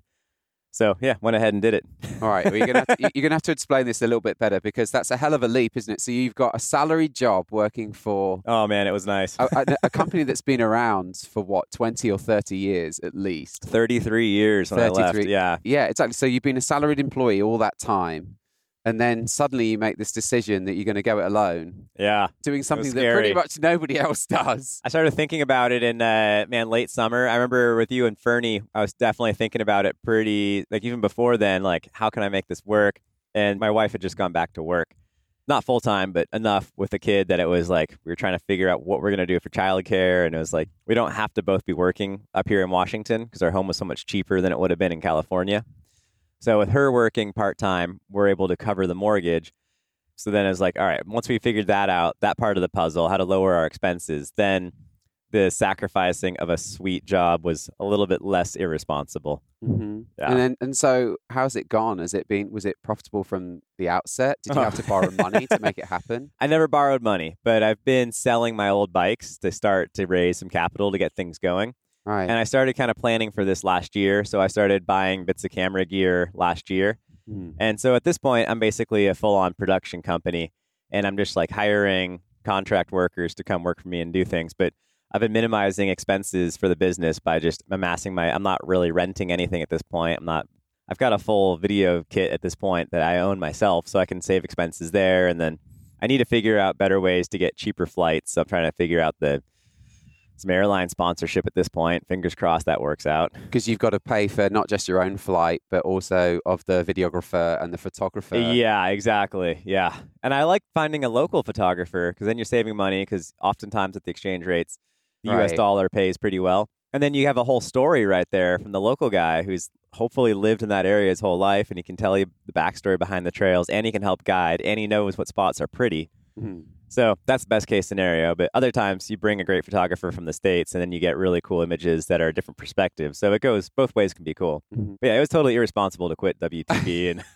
So yeah, went ahead and did it. All right, well, you're gonna have to, you're gonna have to explain this a little bit better, because that's a hell of a leap, isn't it? So you've got a salaried job working for oh man, it was nice a, a, a company that's been around for what, twenty or thirty years at least. thirty-three years when thirty-three. I left. Yeah, yeah, exactly. So you've been a salaried employee all that time. And then suddenly you make this decision that you're going to go it alone. Yeah. Doing something that pretty much nobody else does. I started thinking about it in, uh, man, late summer. I remember with you and Fernie, I was definitely thinking about it pretty, like even before then, like, how can I make this work? And my wife had just gone back to work. Not full time, but enough with the kid that it was like, we were trying to figure out what we're going to do for childcare. And it was like, we don't have to both be working up here in Washington because our home was so much cheaper than it would have been in California. So with her working part-time, we're able to cover the mortgage. So then it was like, all right, once we figured that out, that part of the puzzle, how to lower our expenses, then the sacrificing of a sweet job was a little bit less irresponsible. Mm-hmm. Yeah. And then, and so how's it gone? Has it been, was it profitable from the outset? Did you have to borrow money to make it happen? I never borrowed money, but I've been selling my old bikes to start to raise some capital to get things going. Right. And I started kind of planning for this last year. So I started buying bits of camera gear last year. Mm. And so at this point, I'm basically a full-on production company. And I'm just like hiring contract workers to come work for me and do things. But I've been minimizing expenses for the business by just amassing my, I'm not really renting anything at this point. I'm not, I've got a full video kit at this point that I own myself, so I can save expenses there. And then I need to figure out better ways to get cheaper flights. So I'm trying to figure out the some airline sponsorship at this point. Fingers crossed that works out. Because you've got to pay for not just your own flight, but also of the videographer and the photographer. Yeah, exactly. Yeah. And I like finding a local photographer because then you're saving money because oftentimes at the exchange rates, the right. U S dollar pays pretty well. And then you have a whole story right there from the local guy who's hopefully lived in that area his whole life, and he can tell you the backstory behind the trails, and he can help guide, and he knows what spots are pretty. Mm-hmm. So that's the best case scenario. But other times you bring a great photographer from the States and then you get really cool images that are different perspectives. So it goes both ways, can be cool. Mm-hmm. But yeah, it was totally irresponsible to quit W T B and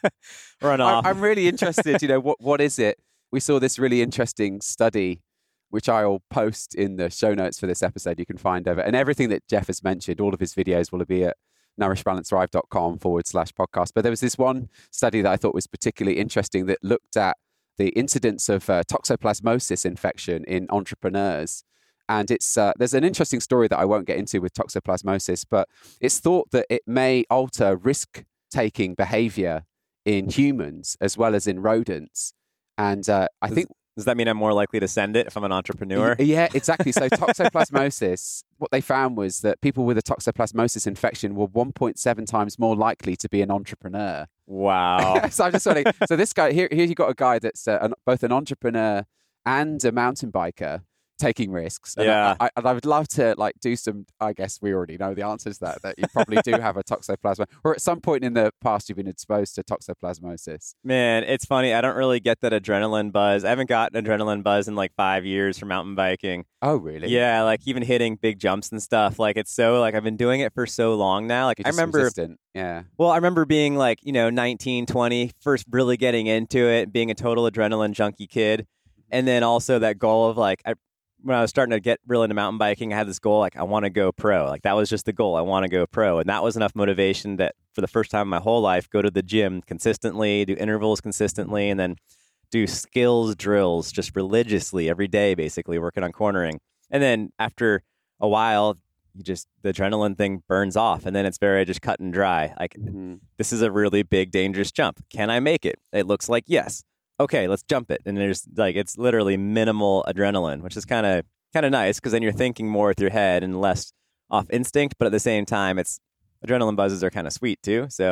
run off. I'm really interested, you know, what what is it? We saw this really interesting study, which I'll post in the show notes for this episode. You can find over. And everything that Jeff has mentioned, all of his videos will be at nourishbalancethrive.com forward slash podcast. But there was this one study that I thought was particularly interesting that looked at the incidence of uh, toxoplasmosis infection in entrepreneurs. And it's uh, there's an interesting story that I won't get into with toxoplasmosis, but it's thought that it may alter risk-taking behavior in humans as well as in rodents. And uh, I does, think... Does that mean I'm more likely to send it if I'm an entrepreneur? Yeah, exactly. So toxoplasmosis, what they found was that people with a toxoplasmosis infection were one point seven times more likely to be an entrepreneur. Wow. So I'm just wondering, so this guy, here, here you got a guy that's uh, an, both an entrepreneur and a mountain biker. taking risks. And Yeah. I, I, and I would love to like do some, I guess we already know the answers to that, that you probably do have a toxoplasma, or at some point in the past you've been exposed to toxoplasmosis. Man, it's funny. I don't really get that adrenaline buzz. I haven't gotten adrenaline buzz in like five years from mountain biking. Oh, really? Yeah, like even hitting big jumps and stuff. Like it's so like I've been doing it for so long now. Like You're I just remember resistant. Yeah. Well, I remember being like, you know, nineteen, twenty, first really getting into it, being a total adrenaline junkie kid. And then also that goal of like, I, when I was starting to get real into mountain biking, I had this goal, like, I want to go pro. Like, that was just the goal. I want to go pro. And that was enough motivation that for the first time in my whole life, go to the gym consistently, do intervals consistently, and then do skills drills just religiously every day, basically working on cornering. And then after a while, you just, the adrenaline thing burns off, and then it's very just cut and dry. Like, Mm-hmm. this is a really big, dangerous jump. Can I make it? It looks like yes. Okay, let's jump it. And there's like, it's literally minimal adrenaline, which is kind of kind of nice because then you're thinking more with your head and less off instinct. But at the same time, it's adrenaline buzzes are kind of sweet too. So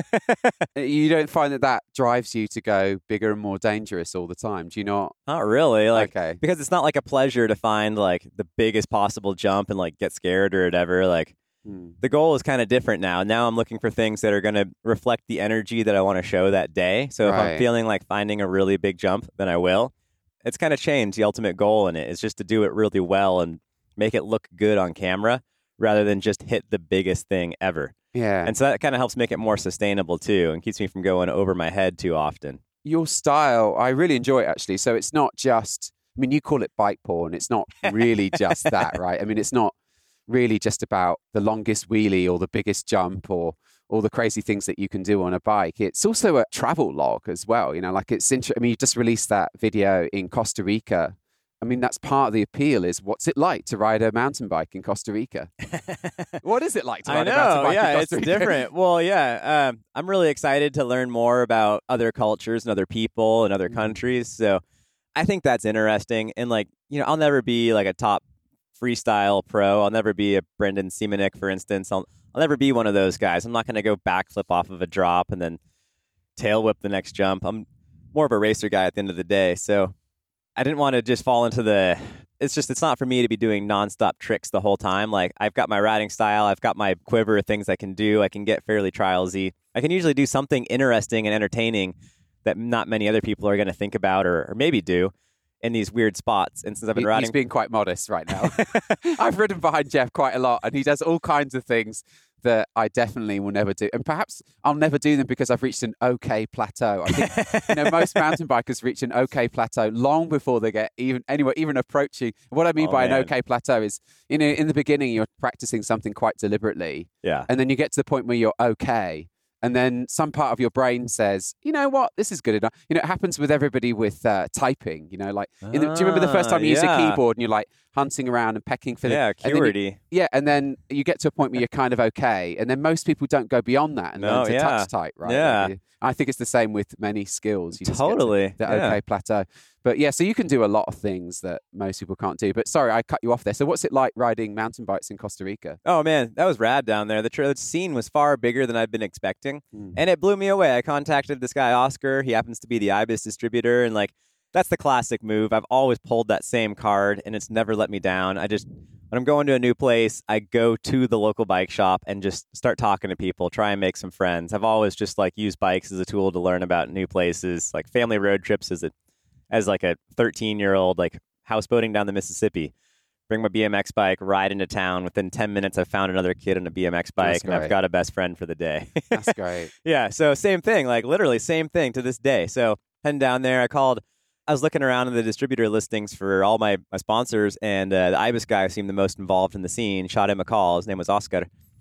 You don't find that that drives you to go bigger and more dangerous all the time? Do you not? not really like, Okay. because it's not like a pleasure to find like the biggest possible jump and like get scared or whatever. Like Hmm. the goal is kind of different now. Now I'm looking for things that are going to reflect the energy that I want to show that day. So if Right. I'm feeling like finding a really big jump, then I will. It's kind of changed the ultimate goal in it. It's just to do it really well and make it look good on camera rather than just hit the biggest thing ever. Yeah. And so that kind of helps make it more sustainable too and keeps me from going over my head too often. Your style, I really enjoy it actually. So it's not just, I mean, you call it bike porn. It's not really just that, right? I mean, it's not really just about the longest wheelie or the biggest jump or all the crazy things that you can do on a bike. It's also a travel log as well. You know, like it's interesting. I mean, you just released that video in Costa Rica. I mean, that's part of the appeal is what's it like to ride a mountain bike in Costa Rica? What is it like to I ride a mountain know, bike yeah, in it's Costa Rica? different. Well, yeah, um, I'm really excited to learn more about other cultures and other people and other Mm. countries. So I think that's interesting. And like, you know, I'll never be like a top freestyle pro. I'll never be a Brendan Seamonik, for instance. I'll, I'll never be one of those guys. I'm not going to go backflip off of a drop and then tail whip the next jump. I'm more of a racer guy at the end of the day. So I didn't want to just fall into the, it's just, it's not for me to be doing nonstop tricks the whole time. Like I've got my riding style. I've got my quiver of things I can do. I can get fairly trialsy. I can usually do something interesting and entertaining that not many other people are going to think about or, or maybe do in these weird spots. And since I've been He- riding, He's being quite modest right now. I've ridden behind Jeff quite a lot, and he does all kinds of things that I definitely will never do. And perhaps I'll never do them because I've reached an okay plateau. I think, you know, most mountain bikers reach an okay plateau long before they get even anywhere, even approaching. What I mean Oh, by man. an okay plateau is, you know, in the beginning, you're practicing something quite deliberately. yeah. And then you get to the point where you're okay. And then some part of your brain says, you know what, this is good enough. You know, it happens with everybody with uh, typing, you know, like, in the, do you remember the first Ah, time you used a yeah. keyboard and you're like hunting around and pecking for the, Yeah, and then you- QWERTY. yeah, and then you get to a point where you're kind of okay. And then most people don't go beyond that and No, learn to yeah. touch type, right? Yeah. Like, I think it's the same with many skills. You just get to Totally. the yeah. okay plateau. But yeah, so you can do a lot of things that most people can't do. But sorry, I cut you off there. So what's it like riding mountain bikes in Costa Rica? Oh man, that was rad down there. The, tra- the scene was far bigger than I'd been expecting, Mm. and it blew me away. I contacted this guy Oscar. He happens to be the Ibis distributor, and like that's the classic move. I've always pulled that same card, and it's never let me down. I just when I'm going to a new place, I go to the local bike shop and just start talking to people, try and make some friends. I've always just like used bikes as a tool to learn about new places, like family road trips as a as like a thirteen year old, like houseboating down the Mississippi. Bring my B M X bike, ride into town. Within ten minutes, I've found another kid on a B M X bike, That's and I've great. got a best friend for the day. That's great. Yeah, so same thing, like literally same thing to this day. So heading down there, I called, I was looking around in the distributor listings for all my, my sponsors, and uh, the Ibis guy seemed the most involved in the scene. Shot him a call. His name was Oscar.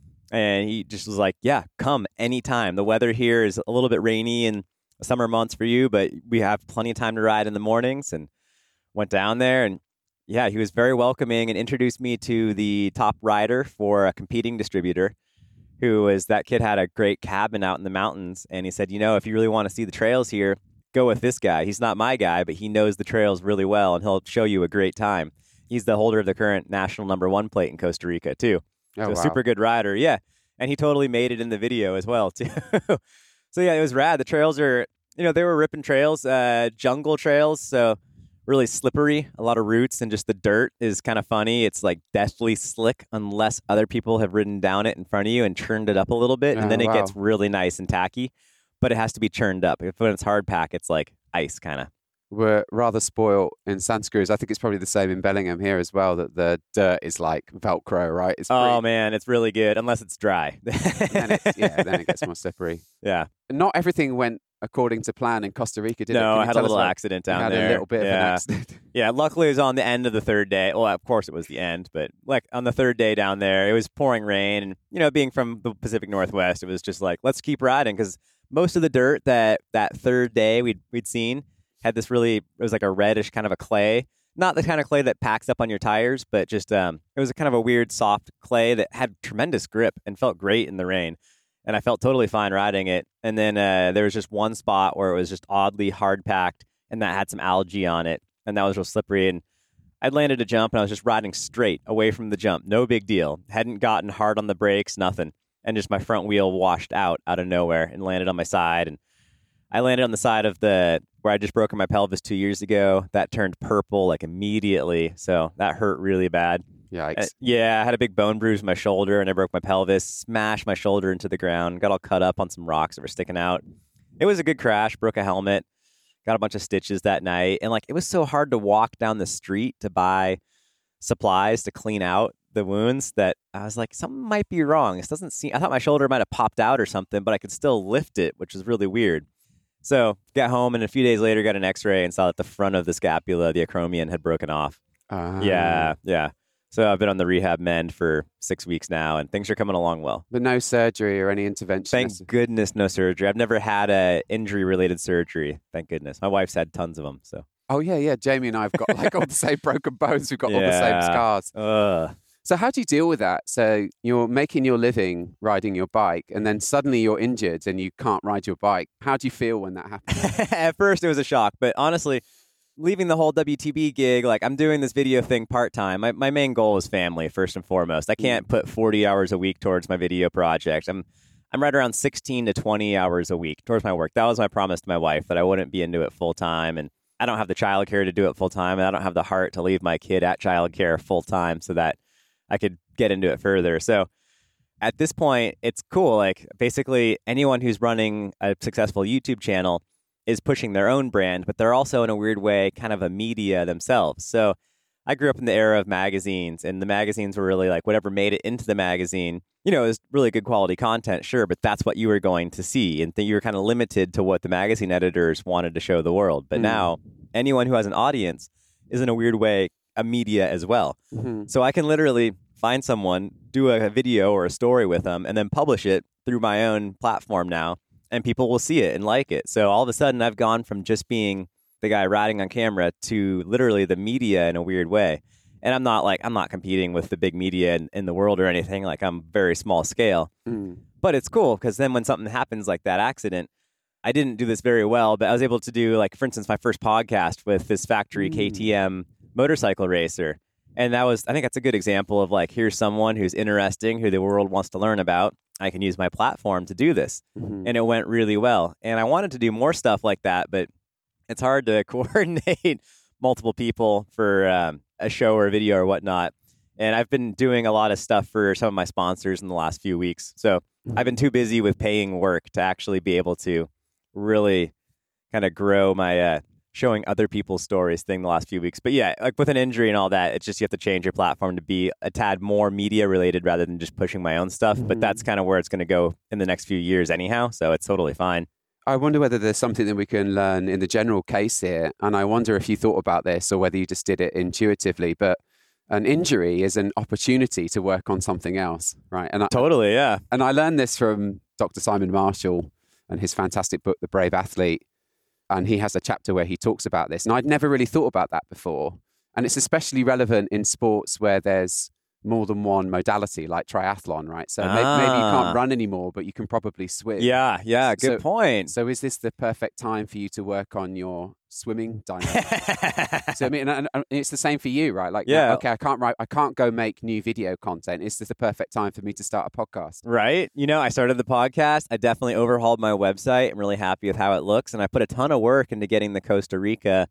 And he just was like, yeah, come anytime. The weather here is a little bit rainy in the summer months for you, but we have plenty of time to ride in the mornings. And went down there, and yeah, he was very welcoming and introduced me to the top rider for a competing distributor, who was, that kid had a great cabin out in the mountains. And he said, you know, if you really want to see the trails here, go with this guy. He's not my guy, but he knows the trails really well, and he'll show you a great time. He's the holder of the current national number one plate in Costa Rica, too. Oh, So wow. super good rider. Yeah. And he totally made it in the video as well, too. So yeah, it was rad. The trails are, you know, they were ripping trails, uh, jungle trails. So really slippery, a lot of roots, and just the dirt is kind of funny. It's like deathly slick unless other people have ridden down it in front of you and churned it up a little bit, and Oh, then it wow. gets really nice and tacky. But it has to be churned up. If when it's hard pack, it's like ice kind of. We're rather spoiled in Santa Cruz. I think it's probably the same in Bellingham here as well, that the dirt is like Velcro, right? It's Oh pretty, man, it's really good unless it's dry. then it's, yeah, then it gets more slippery. Yeah. Not everything went according to plan in Costa Rica, did it? No, Can you I had a tell us little about- accident you down had there. a little bit of an Yeah. accident. Yeah, luckily it was on the end of the third day. Well, of course it was the end, but like on the third day down there, it was pouring rain. And, you know, being from the Pacific Northwest, it was just like, let's keep riding. Because most of the dirt that that third day we'd, we'd seen had this really, it was like a reddish kind of a clay. Not the kind of clay that packs up on your tires, but just, um, it was a kind of a weird soft clay that had tremendous grip and felt great in the rain. And I felt totally fine riding it. And then uh, there was just one spot where it was just oddly hard packed, and that had some algae on it, and that was real slippery. And I'd landed a jump, and I was just riding straight away from the jump. No big deal. Hadn't gotten hard on the brakes, nothing. And just my front wheel washed out out of nowhere and landed on my side. And I landed on the side of the where I just broken my pelvis two years ago. That turned purple like immediately, so that hurt really bad. Yikes. Uh, yeah, I had a big bone bruise in my shoulder, and I broke my pelvis, smashed my shoulder into the ground, got all cut up on some rocks that were sticking out. It was a good crash, broke a helmet, got a bunch of stitches that night. And like, it was so hard to walk down the street to buy supplies to clean out the wounds that I was like, something might be wrong. This doesn't seem, I thought my shoulder might have popped out or something, but I could still lift it, which was really weird. So got home, and a few days later got an x-ray and saw that the front of the scapula, the acromion, had broken off. Ah. Yeah, yeah. So I've been on the rehab mend for six weeks now, and things are coming along well. But no surgery or any intervention. Thank goodness, no surgery. I've never had a injury-related surgery. Thank goodness. My wife's had tons of them. So. Oh, yeah, yeah. Jamie and I have got like all the same broken bones. We've got all the Yeah. same scars. Ugh. So how do you deal with that? So you're making your living riding your bike, and then suddenly you're injured and you can't ride your bike. How do you feel when that happens? At first, it was a shock, but honestly, leaving the whole W T B gig, like I'm doing this video thing part-time. My, my main goal is family, first and foremost. I can't put forty hours a week towards my video project. I'm I'm right around sixteen to twenty hours a week towards my work. That was my promise to my wife, that I wouldn't be into it full-time. And I don't have the childcare to do it full-time, and I don't have the heart to leave my kid at childcare full-time so that I could get into it further. So at this point, it's cool. Like basically anyone who's running a successful YouTube channel is pushing their own brand, but they're also in a weird way kind of a media themselves. So I grew up in the era of magazines, and the magazines were really like whatever made it into the magazine, you know, it was really good quality content, sure, but that's what you were going to see. And th- you were kind of limited to what the magazine editors wanted to show the world. But Mm. now anyone who has an audience is in a weird way a media as well. Mhm. So I can literally find someone, do a video or a story with them, and then publish it through my own platform now, and people will see it and like it. So all of a sudden, I've gone from just being the guy riding on camera to literally the media in a weird way. And I'm not like, I'm not competing with the big media in, in the world or anything. Like, I'm very small scale. Mm. But it's cool because then when something happens like that accident, I didn't do this very well, but I was able to do, like, for instance, my first podcast with this factory Mm. K T M motorcycle racer. And that was, I think that's a good example of like, here's someone who's interesting, who the world wants to learn about. I can use my platform to do this. Mhm. And it went really well. And I wanted to do more stuff like that, but it's hard to coordinate multiple people for um, a show or a video or whatnot. And I've been doing a lot of stuff for some of my sponsors in the last few weeks. So I've been too busy with paying work to actually be able to really kind of grow my uh, showing other people's stories thing the last few weeks. But yeah, like with an injury and all that, it's just you have to change your platform to be a tad more media related rather than just pushing my own stuff. Mhm. But that's kind of where it's going to go in the next few years anyhow. So it's totally fine. I wonder whether there's something that we can learn in the general case here. And I wonder if you thought about this or whether you just did it intuitively. But an injury is an opportunity to work on something else, right? And I, Totally, yeah. and I learned this from Doctor Simon Marshall and his fantastic book, The Brave Athlete. And he has a chapter where he talks about this. And I'd never really thought about that before. And it's especially relevant in sports where there's more than one modality, like triathlon, right? So may- maybe you Ah. can't run anymore, but you can probably swim. Yeah, yeah, good So- point. So is this the perfect time for you to work on your swimming dynamic? So I mean, and, and it's the same for you, right? Like, Yeah. okay, I can't write, I can't go make new video content. Is this the perfect time for me to start a podcast? Right. You know, I started the podcast. I definitely overhauled my website. I'm really happy with how it looks. And I put a ton of work into getting the Costa Rica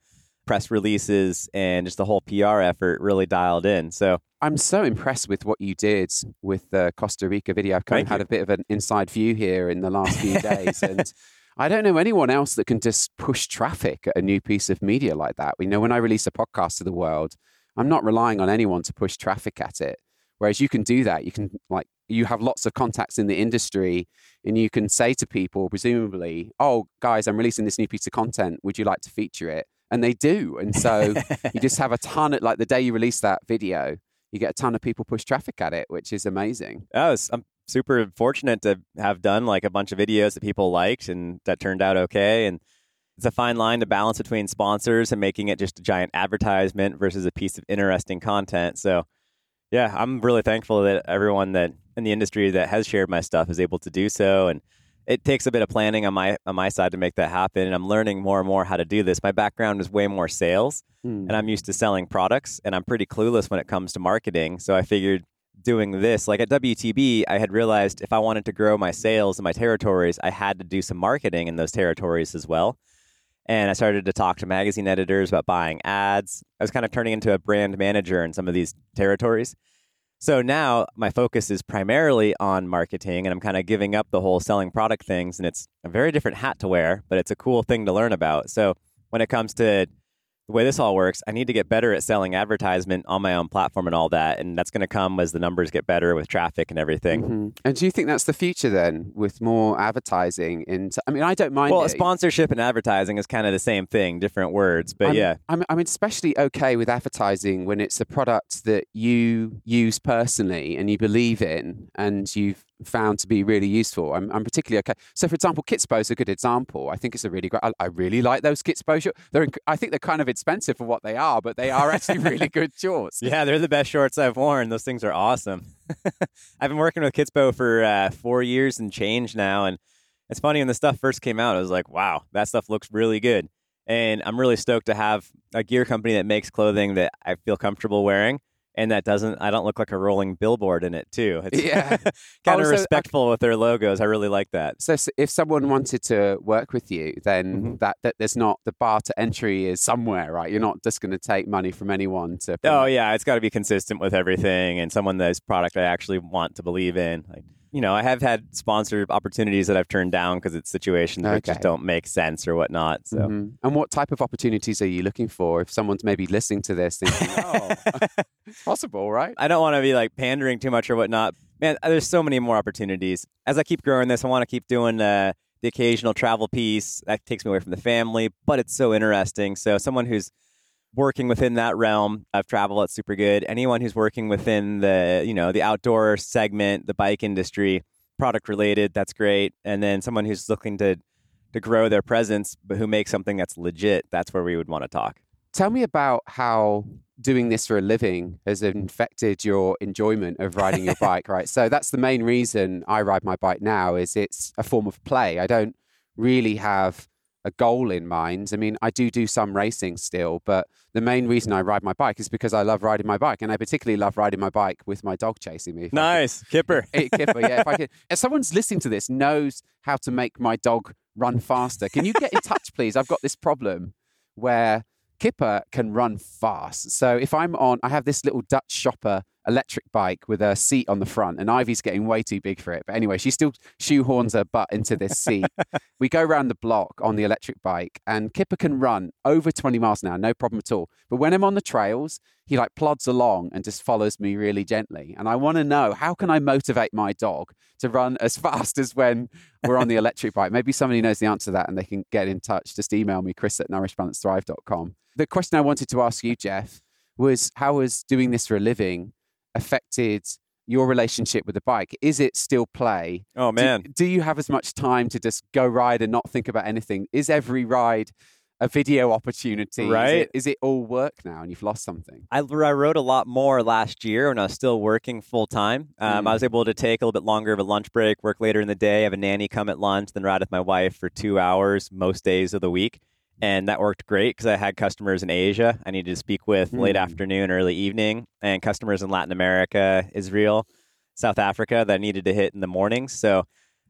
press releases and just the whole P R effort really dialed in. So I'm so impressed with what you did with the Costa Rica video. I've kind Thank of had you. a bit of an inside view here in the last few days. And I don't know anyone else that can just push traffic at a new piece of media like that. We know when I release a podcast to the world, I'm not relying on anyone to push traffic at it. Whereas you can do that. You can like, you have lots of contacts in the industry and you can say to people, presumably, oh, guys, I'm releasing this new piece of content. Would you like to feature it? And they do. And so you just have a ton of, like the day you release that video, you get a ton of people push traffic at it, which is amazing. I was, I'm super fortunate to have done like a bunch of videos that people liked and that turned out okay. And it's a fine line to balance between sponsors and making it just a giant advertisement versus a piece of interesting content. So yeah, I'm really thankful that everyone that in the industry that has shared my stuff is able to do so. And it takes a bit of planning on my on my side to make that happen. And I'm learning more and more how to do this. My background is way more sales, mm. and I'm used to selling products, and I'm pretty clueless when it comes to marketing. So I figured doing this, like at W T B, I had realized if I wanted to grow my sales in my territories, I had to do some marketing in those territories as well. And I started to talk to magazine editors about buying ads. I was kind of turning into a brand manager in some of these territories. So now my focus is primarily on marketing, and I'm kind of giving up the whole selling product things. And it's a very different hat to wear, but it's a cool thing to learn about. So when it comes to the way this all works, I need to get better at selling advertisement on my own platform and all that. And that's going to come as the numbers get better with traffic and everything. Mm-hmm. And do you think that's the future then, with more advertising? Into, I mean, I don't mind Well, it. Sponsorship and advertising is kind of the same thing, different words. But I'm, yeah. I'm, I'm especially okay with advertising when it's a product that you use personally and you believe in and you've found to be really useful. I'm, I'm particularly okay. So, for example, Kitspo is a good example. I think it's a really great. I, I really like those Kitspo shorts. They're, I think they're kind of expensive for what they are, but they are actually really good shorts. Yeah, they're the best shorts I've worn. Those things are awesome. I've been working with Kitspo for uh, four years and change now, and it's funny when the stuff first came out. I was like, "Wow, that stuff looks really good," and I'm really stoked to have a gear company that makes clothing that I feel comfortable wearing. And that doesn't, I don't look like a rolling billboard in it too. It's yeah. kind of oh, respectful so, with their logos. I really like that. So if someone wanted to work with you, then mm-hmm. that, that there's not, the bar to entry is somewhere, right? You're not just going to take money from anyone to. Oh yeah. It's got to be consistent with everything and someone that's product I actually want to believe in. Like, you know, I have had sponsored opportunities that I've turned down because it's situations okay. that just don't make sense or whatnot. So, mm-hmm. And what type of opportunities are you looking for? If someone's maybe listening to this, thinking, "Oh, it's possible, right?" I don't want to be like pandering too much or whatnot. Man, there's so many more opportunities. As I keep growing this, I want to keep doing uh, the occasional travel piece. That takes me away from the family, but it's so interesting. So, someone who's working within that realm of travel, it's super good. Anyone who's working within the, you know, the outdoor segment, the bike industry, product related, that's great. And then someone who's looking to to grow their presence, but who makes something that's legit, that's where we would want to talk. Tell me about how doing this for a living has infected your enjoyment of riding your bike, right? So that's the main reason I ride my bike now, is it's a form of play. I don't really have a goal in mind. I mean, I do do some racing still, but the main reason I ride my bike is because I love riding my bike, and I particularly love riding my bike with my dog chasing me. Nice, Kipper. Kipper, yeah. If I could, if someone's listening to this knows how to make my dog run faster, can you get in touch, please? I've got this problem where Kipper can run fast. So if I'm on, I have this little Dutch shopper electric bike with a seat on the front, and Ivy's getting way too big for it. But anyway, she still shoehorns her butt into this seat. We go around the block on the electric bike, and Kipper can run over twenty miles an hour, no problem at all. But when I'm on the trails, he like plods along and just follows me really gently. And I want to know, how can I motivate my dog to run as fast as when we're on the electric bike? Maybe somebody knows the answer to that and they can get in touch. Just email me, Chris at nourish balance thrive dot com. The question I wanted to ask you, Jeff, was how was doing this for a living affected your relationship with the bike? Is it still play? Oh, man. Do, do you have as much time to just go ride and not think about anything? Is every ride a video opportunity? Right. Is it, is it all work now and you've lost something? I, I rode a lot more last year when I was still working full time. Um, mm. I was able to take a little bit longer of a lunch break, work later in the day, have a nanny come at lunch, then ride with my wife for two hours most days of the week. And that worked great because I had customers in Asia I needed to speak with mm. late afternoon, early evening, and customers in Latin America, Israel, South Africa that I needed to hit in the mornings. So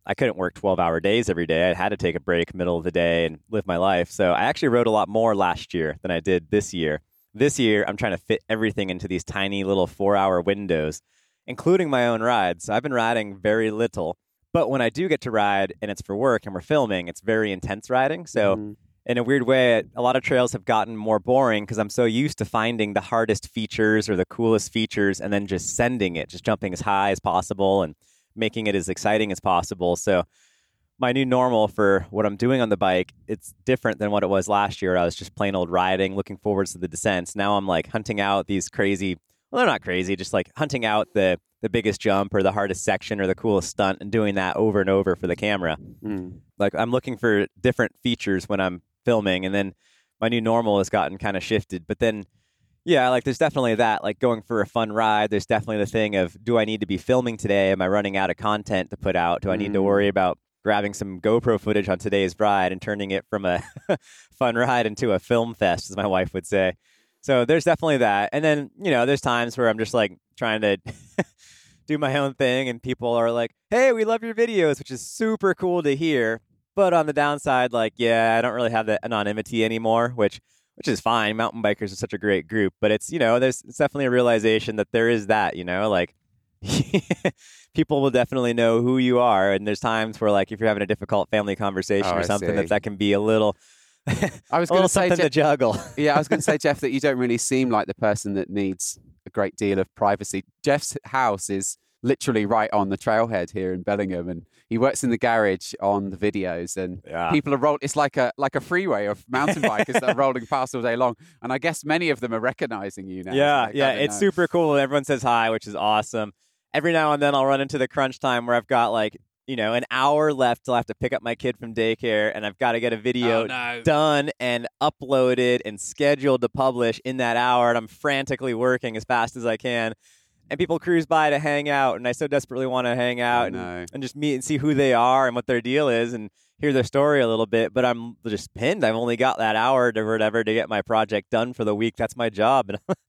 I couldn't work twelve hour days every day. I had to take a break middle of the day and live my life. So I actually rode a lot more last year than I did this year. This year, I'm trying to fit everything into these tiny little four hour windows, including my own rides. So I've been riding very little. But when I do get to ride and it's for work and we're filming, it's very intense riding. So mm. in a weird way, a lot of trails have gotten more boring because I'm so used to finding the hardest features or the coolest features and then just sending it, just jumping as high as possible and making it as exciting as possible. So my new normal for what I'm doing on the bike, it's different than what it was last year. I was just plain old riding, looking forward to the descents. Now I'm like hunting out these crazy, well, they're not crazy, just like hunting out the the biggest jump or the hardest section or the coolest stunt and doing that over and over for the camera. Mm. Like I'm looking for different features when I'm filming, and then my new normal has gotten kind of shifted. But then, yeah, like there's definitely that, like going for a fun ride. There's definitely the thing of, do I need to be filming today? Am I running out of content to put out? Do I need mm. to worry about grabbing some GoPro footage on today's ride and turning it from a fun ride into a film fest, as my wife would say? So there's definitely that. And then, you know, there's times where I'm just like trying to do my own thing and people are like, hey, we love your videos, which is super cool to hear. But on the downside, like, yeah, I don't really have that anonymity anymore, which which is fine. Mountain bikers are such a great group. But it's, you know, there's it's definitely a realization that there is that, you know, like people will definitely know who you are. And there's times where, like, if you're having a difficult family conversation oh, or I something, see. that that can be a little... I was going to say something Jeff, to juggle. Yeah, I was going to say, Jeff, that you don't really seem like the person that needs a great deal of privacy. Jeff's house is literally right on the trailhead here in Bellingham, and he works in the garage on the videos, and yeah. people are rolling. It's like a like a freeway of mountain bikers that are rolling past all day long, and I guess many of them are recognizing you now. Yeah, so yeah, it's know. super cool. Everyone says hi, which is awesome. Every now and then I'll run into the crunch time where I've got like, you know, an hour left till I have to pick up my kid from daycare, and I've got to get a video oh, no. done and uploaded and scheduled to publish in that hour, and I'm frantically working as fast as I can. And people cruise by to hang out, and I so desperately want to hang out oh, and, no. and just meet and see who they are and what their deal is and hear their story a little bit. But I'm just pinned. I've only got that hour or whatever to get my project done for the week. That's my job.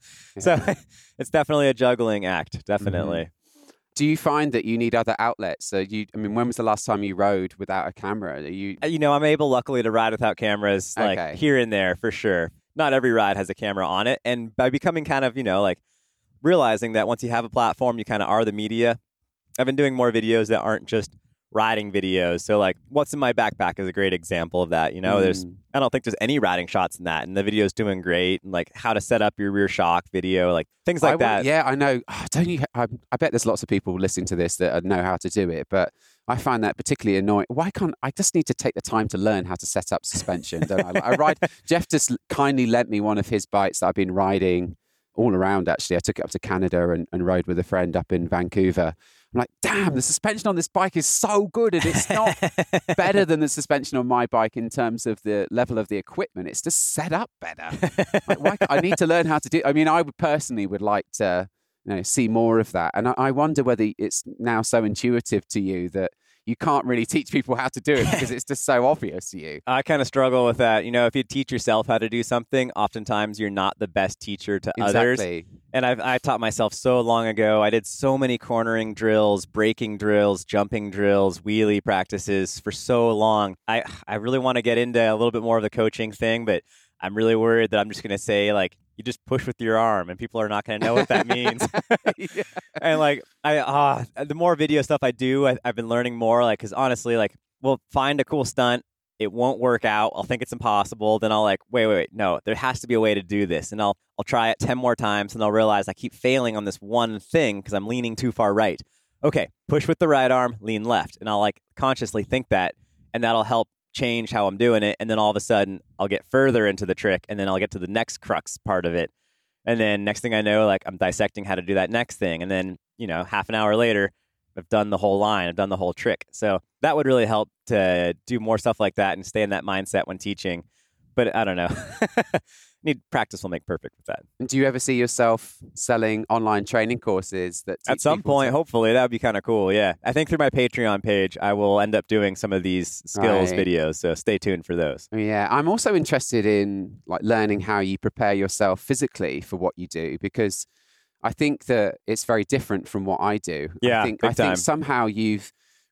So it's definitely a juggling act, definitely. Mm-hmm. Do you find that you need other outlets? So you, I mean, when was the last time you rode without a camera? Are you, you know, I'm able, luckily, to ride without cameras, like okay. here and there for sure. Not every ride has a camera on it, and by becoming kind of, you know, like realizing that once you have a platform, you kind of are the media. I've been doing more videos that aren't just riding videos. So like what's in my backpack is a great example of that. You know, mm. there's, I don't think there's any riding shots in that. And the video's doing great. And like how to set up your rear shock video, like things like I, that. Yeah, I know. Oh, don't you, I, I bet there's lots of people listening to this that know how to do it, but I find that particularly annoying. Why can't I just need to take the time to learn how to set up suspension? Don't I? Like, I ride, Jeff just kindly lent me one of his bikes that I've been riding all around, actually. I took it up to Canada and, and rode with a friend up in Vancouver. I'm like, damn, the suspension on this bike is so good, and it's not better than the suspension on my bike in terms of the level of the equipment. It's just set up better. Like, why can't, I need to learn how to do. I mean, I would personally would like to, you know, see more of that, and I, I wonder whether it's now so intuitive to you that you can't really teach people how to do it because it's just so obvious to you. I kind of struggle with that. You know, if you teach yourself how to do something, oftentimes you're not the best teacher to exactly. others. And I've I taught myself so long ago. I did so many cornering drills, braking drills, jumping drills, wheelie practices for so long. I, I really want to get into a little bit more of the coaching thing, but I'm really worried that I'm just going to say, like, you just push with your arm and people are not going to know what that means. yeah. And like, I, uh, the more video stuff I do, I, I've been learning more, like, cause honestly, like, we'll find a cool stunt. It won't work out. I'll think it's impossible. Then I'll like, wait, wait, wait, no, there has to be a way to do this. And I'll, I'll try it ten more times and I'll realize I keep failing on this one thing cause I'm leaning too far right. Okay. Push with the right arm, lean left. And I'll like consciously think that, and that'll help change how I'm doing it, and then all of a sudden I'll get further into the trick, and then I'll get to the next crux part of it, and then next thing I know, like I'm dissecting how to do that next thing, and then, you know, half an hour later I've done the whole line, I've done the whole trick. So that would really help to do more stuff like that and stay in that mindset when teaching. But I don't know. Need practice will make perfect with that. And do you ever see yourself selling online training courses that teach at some point, to... hopefully, that would be kind of cool. Yeah. I think through my Patreon page, I will end up doing some of these skills right. videos. So stay tuned for those. Yeah. I'm also interested in like learning how you prepare yourself physically for what you do, because I think that it's very different from what I do. Yeah. I think, big I time. think somehow you've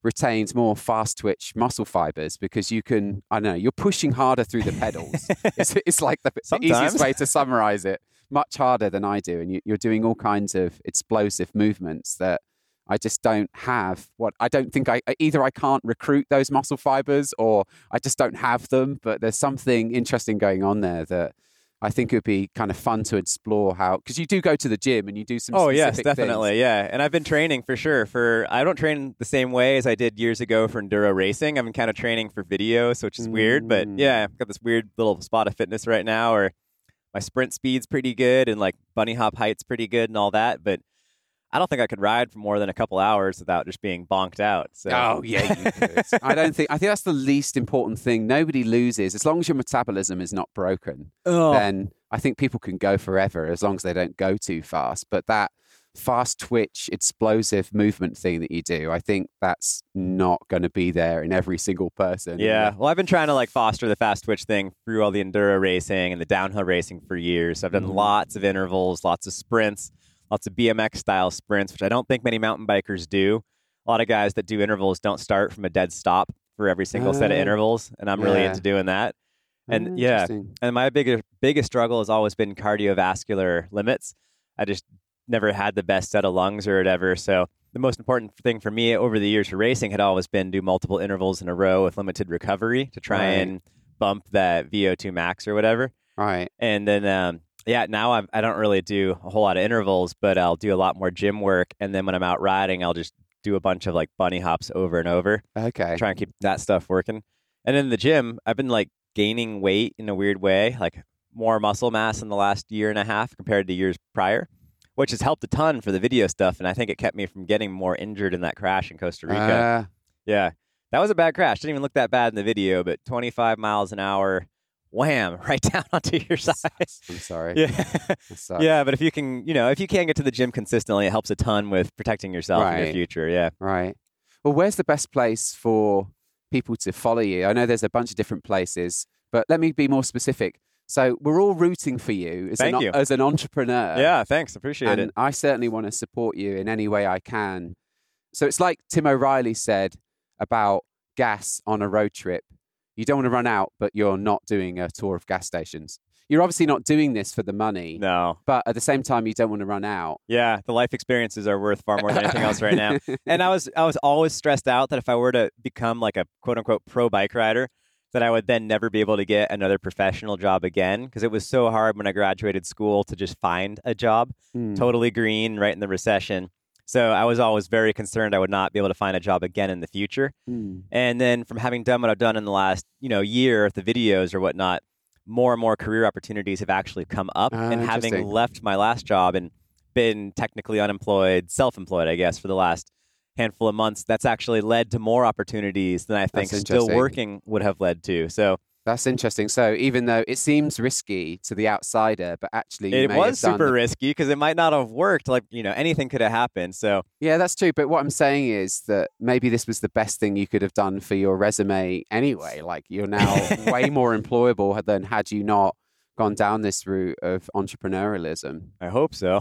retains more fast twitch muscle fibers because you can, I don't know, you're pushing harder through the pedals. it's, it's like the, the easiest way to summarize it. Much harder than I do. And you, you're doing all kinds of explosive movements that I just don't have. What I don't think I either I can't recruit those muscle fibers or I just don't have them. But there's something interesting going on there that I think it would be kind of fun to explore how, because you do go to the gym and you do some oh specific yes definitely things. Yeah, and I've been training for sure for I don't train the same way as I did years ago for enduro racing. I've been kind of training for videos, which is mm. weird, but yeah, I've got this weird little spot of fitness right now where my sprint speed's pretty good and like bunny hop height's pretty good and all that, but I don't think I could ride for more than a couple hours without just being bonked out. So. Oh, yeah, you could. I don't think, I think that's the least important thing. Nobody loses. As long as your metabolism is not broken, oh. then I think people can go forever as long as they don't go too fast. But that fast twitch, explosive movement thing that you do, I think that's not going to be there in every single person. Yeah. Well, I've been trying to like foster the fast twitch thing through all the enduro racing and the downhill racing for years. I've done mm. lots of intervals, lots of sprints. Lots of B M X style sprints, which I don't think many mountain bikers do. A lot of guys that do intervals don't start from a dead stop for every single uh, set of intervals, and I'm yeah. really into doing that. And oh, yeah, and my biggest biggest struggle has always been cardiovascular limits. I just never had the best set of lungs or whatever. So the most important thing for me over the years for racing had always been do multiple intervals in a row with limited recovery to try right. and bump that V O two max or whatever. Right. And then um, yeah, now I'm, I don't really do a whole lot of intervals, but I'll do a lot more gym work. And then when I'm out riding, I'll just do a bunch of like bunny hops over and over. Okay. Try and keep that stuff working. And in the gym, I've been like gaining weight in a weird way, like more muscle mass in the last year and a half compared to years prior, which has helped a ton for the video stuff. And I think it kept me from getting more injured in that crash in Costa Rica. Uh... Yeah. That was a bad crash. Didn't even look that bad in the video, but twenty-five miles an hour. Wham! Right down onto your side. I'm sorry. Yeah, yeah. But if you can, you know, if you can get to the gym consistently, it helps a ton with protecting yourself right. in your future. Yeah. Right. Well, where's the best place for people to follow you? I know there's a bunch of different places, but let me be more specific. So we're all rooting for you as, Thank an, you. as an entrepreneur. Yeah. Thanks. Appreciate and it. I certainly want to support you in any way I can. So it's like Tim O'Reilly said about gas on a road trip. You don't want to run out, but you're not doing a tour of gas stations. You're obviously not doing this for the money. No. But at the same time, you don't want to run out. Yeah, the life experiences are worth far more than anything else right now. And I was I was always stressed out that if I were to become like a quote-unquote pro bike rider, that I would then never be able to get another professional job again, because it was so hard when I graduated school to just find a job. Mm. Totally green, right in the recession. So I was always very concerned I would not be able to find a job again in the future. Mm. And then from having done what I've done in the last, you know, year, the videos or whatnot, more and more career opportunities have actually come up. Ah, and having left my last job and been technically unemployed, self-employed, I guess, for the last handful of months, that's actually led to more opportunities than I think still working would have led to. So that's interesting. So even though it seems risky to the outsider, but actually you it may was have super done the... risky because it might not have worked. Like, you know, anything could have happened. So yeah, that's true. But what I'm saying is that maybe this was the best thing you could have done for your resume anyway. Like you're now way more employable than had you not gone down this route of entrepreneurialism. I hope so.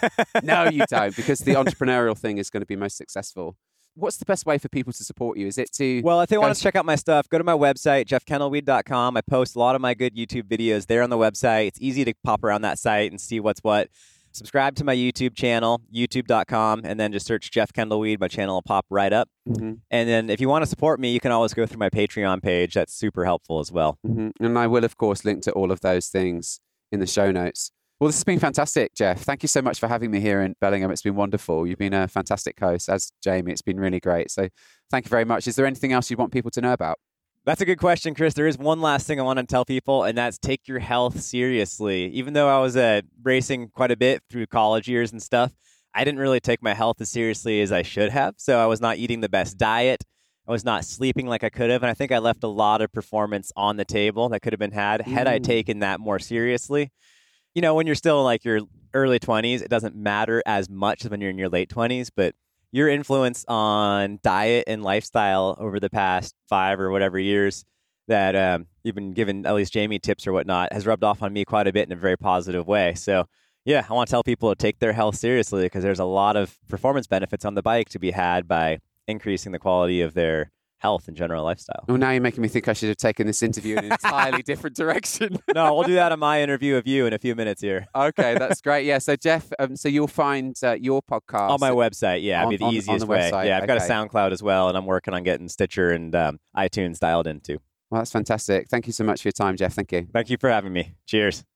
No, you don't, because the entrepreneurial thing is going to be most successful. What's the best way for people to support you? Is it to... Well, if they want to check out my stuff, go to my website, jeff kendall-weed dot com. I post a lot of my good YouTube videos there on the website. It's easy to pop around that site and see what's what. Subscribe to my YouTube channel, youtube dot com, and then just search Jeff Kendall-Weed. My channel will pop right up. Mm-hmm. And then if you want to support me, you can always go through my Patreon page. That's super helpful as well. Mm-hmm. And I will, of course, link to all of those things in the show notes. Well, this has been fantastic, Jeff. Thank you so much for having me here in Bellingham. It's been wonderful. You've been a fantastic host, as Jamie. It's been really great. So thank you very much. Is there anything else you want people to know about? That's a good question, Chris. There is one last thing I want to tell people, and that's take your health seriously. Even though I was uh, racing quite a bit through college years and stuff, I didn't really take my health as seriously as I should have. So I was not eating the best diet. I was not sleeping like I could have. And I think I left a lot of performance on the table that could have been had had mm. I taken that more seriously. You know, when you're still in like your early twenties, it doesn't matter as much as when you're in your late twenties, but your influence on diet and lifestyle over the past five or whatever years that um, you've been giving at least Jamie tips or whatnot has rubbed off on me quite a bit in a very positive way. So yeah, I want to tell people to take their health seriously because there's a lot of performance benefits on the bike to be had by increasing the quality of their health and general lifestyle. Well, now you're making me think I should have taken this interview in an entirely different direction. No, we'll do that on my interview of you in a few minutes here. Okay, that's great. Yeah, so Jeff, um, so you'll find uh, your podcast on my website. Yeah, on, it'd be the on, easiest on the way. website. Yeah, I've got okay. a SoundCloud as well, and I'm working on getting Stitcher and um, iTunes dialed in too. Well, that's fantastic. Thank you so much for your time, Jeff. Thank you. Thank you for having me. Cheers.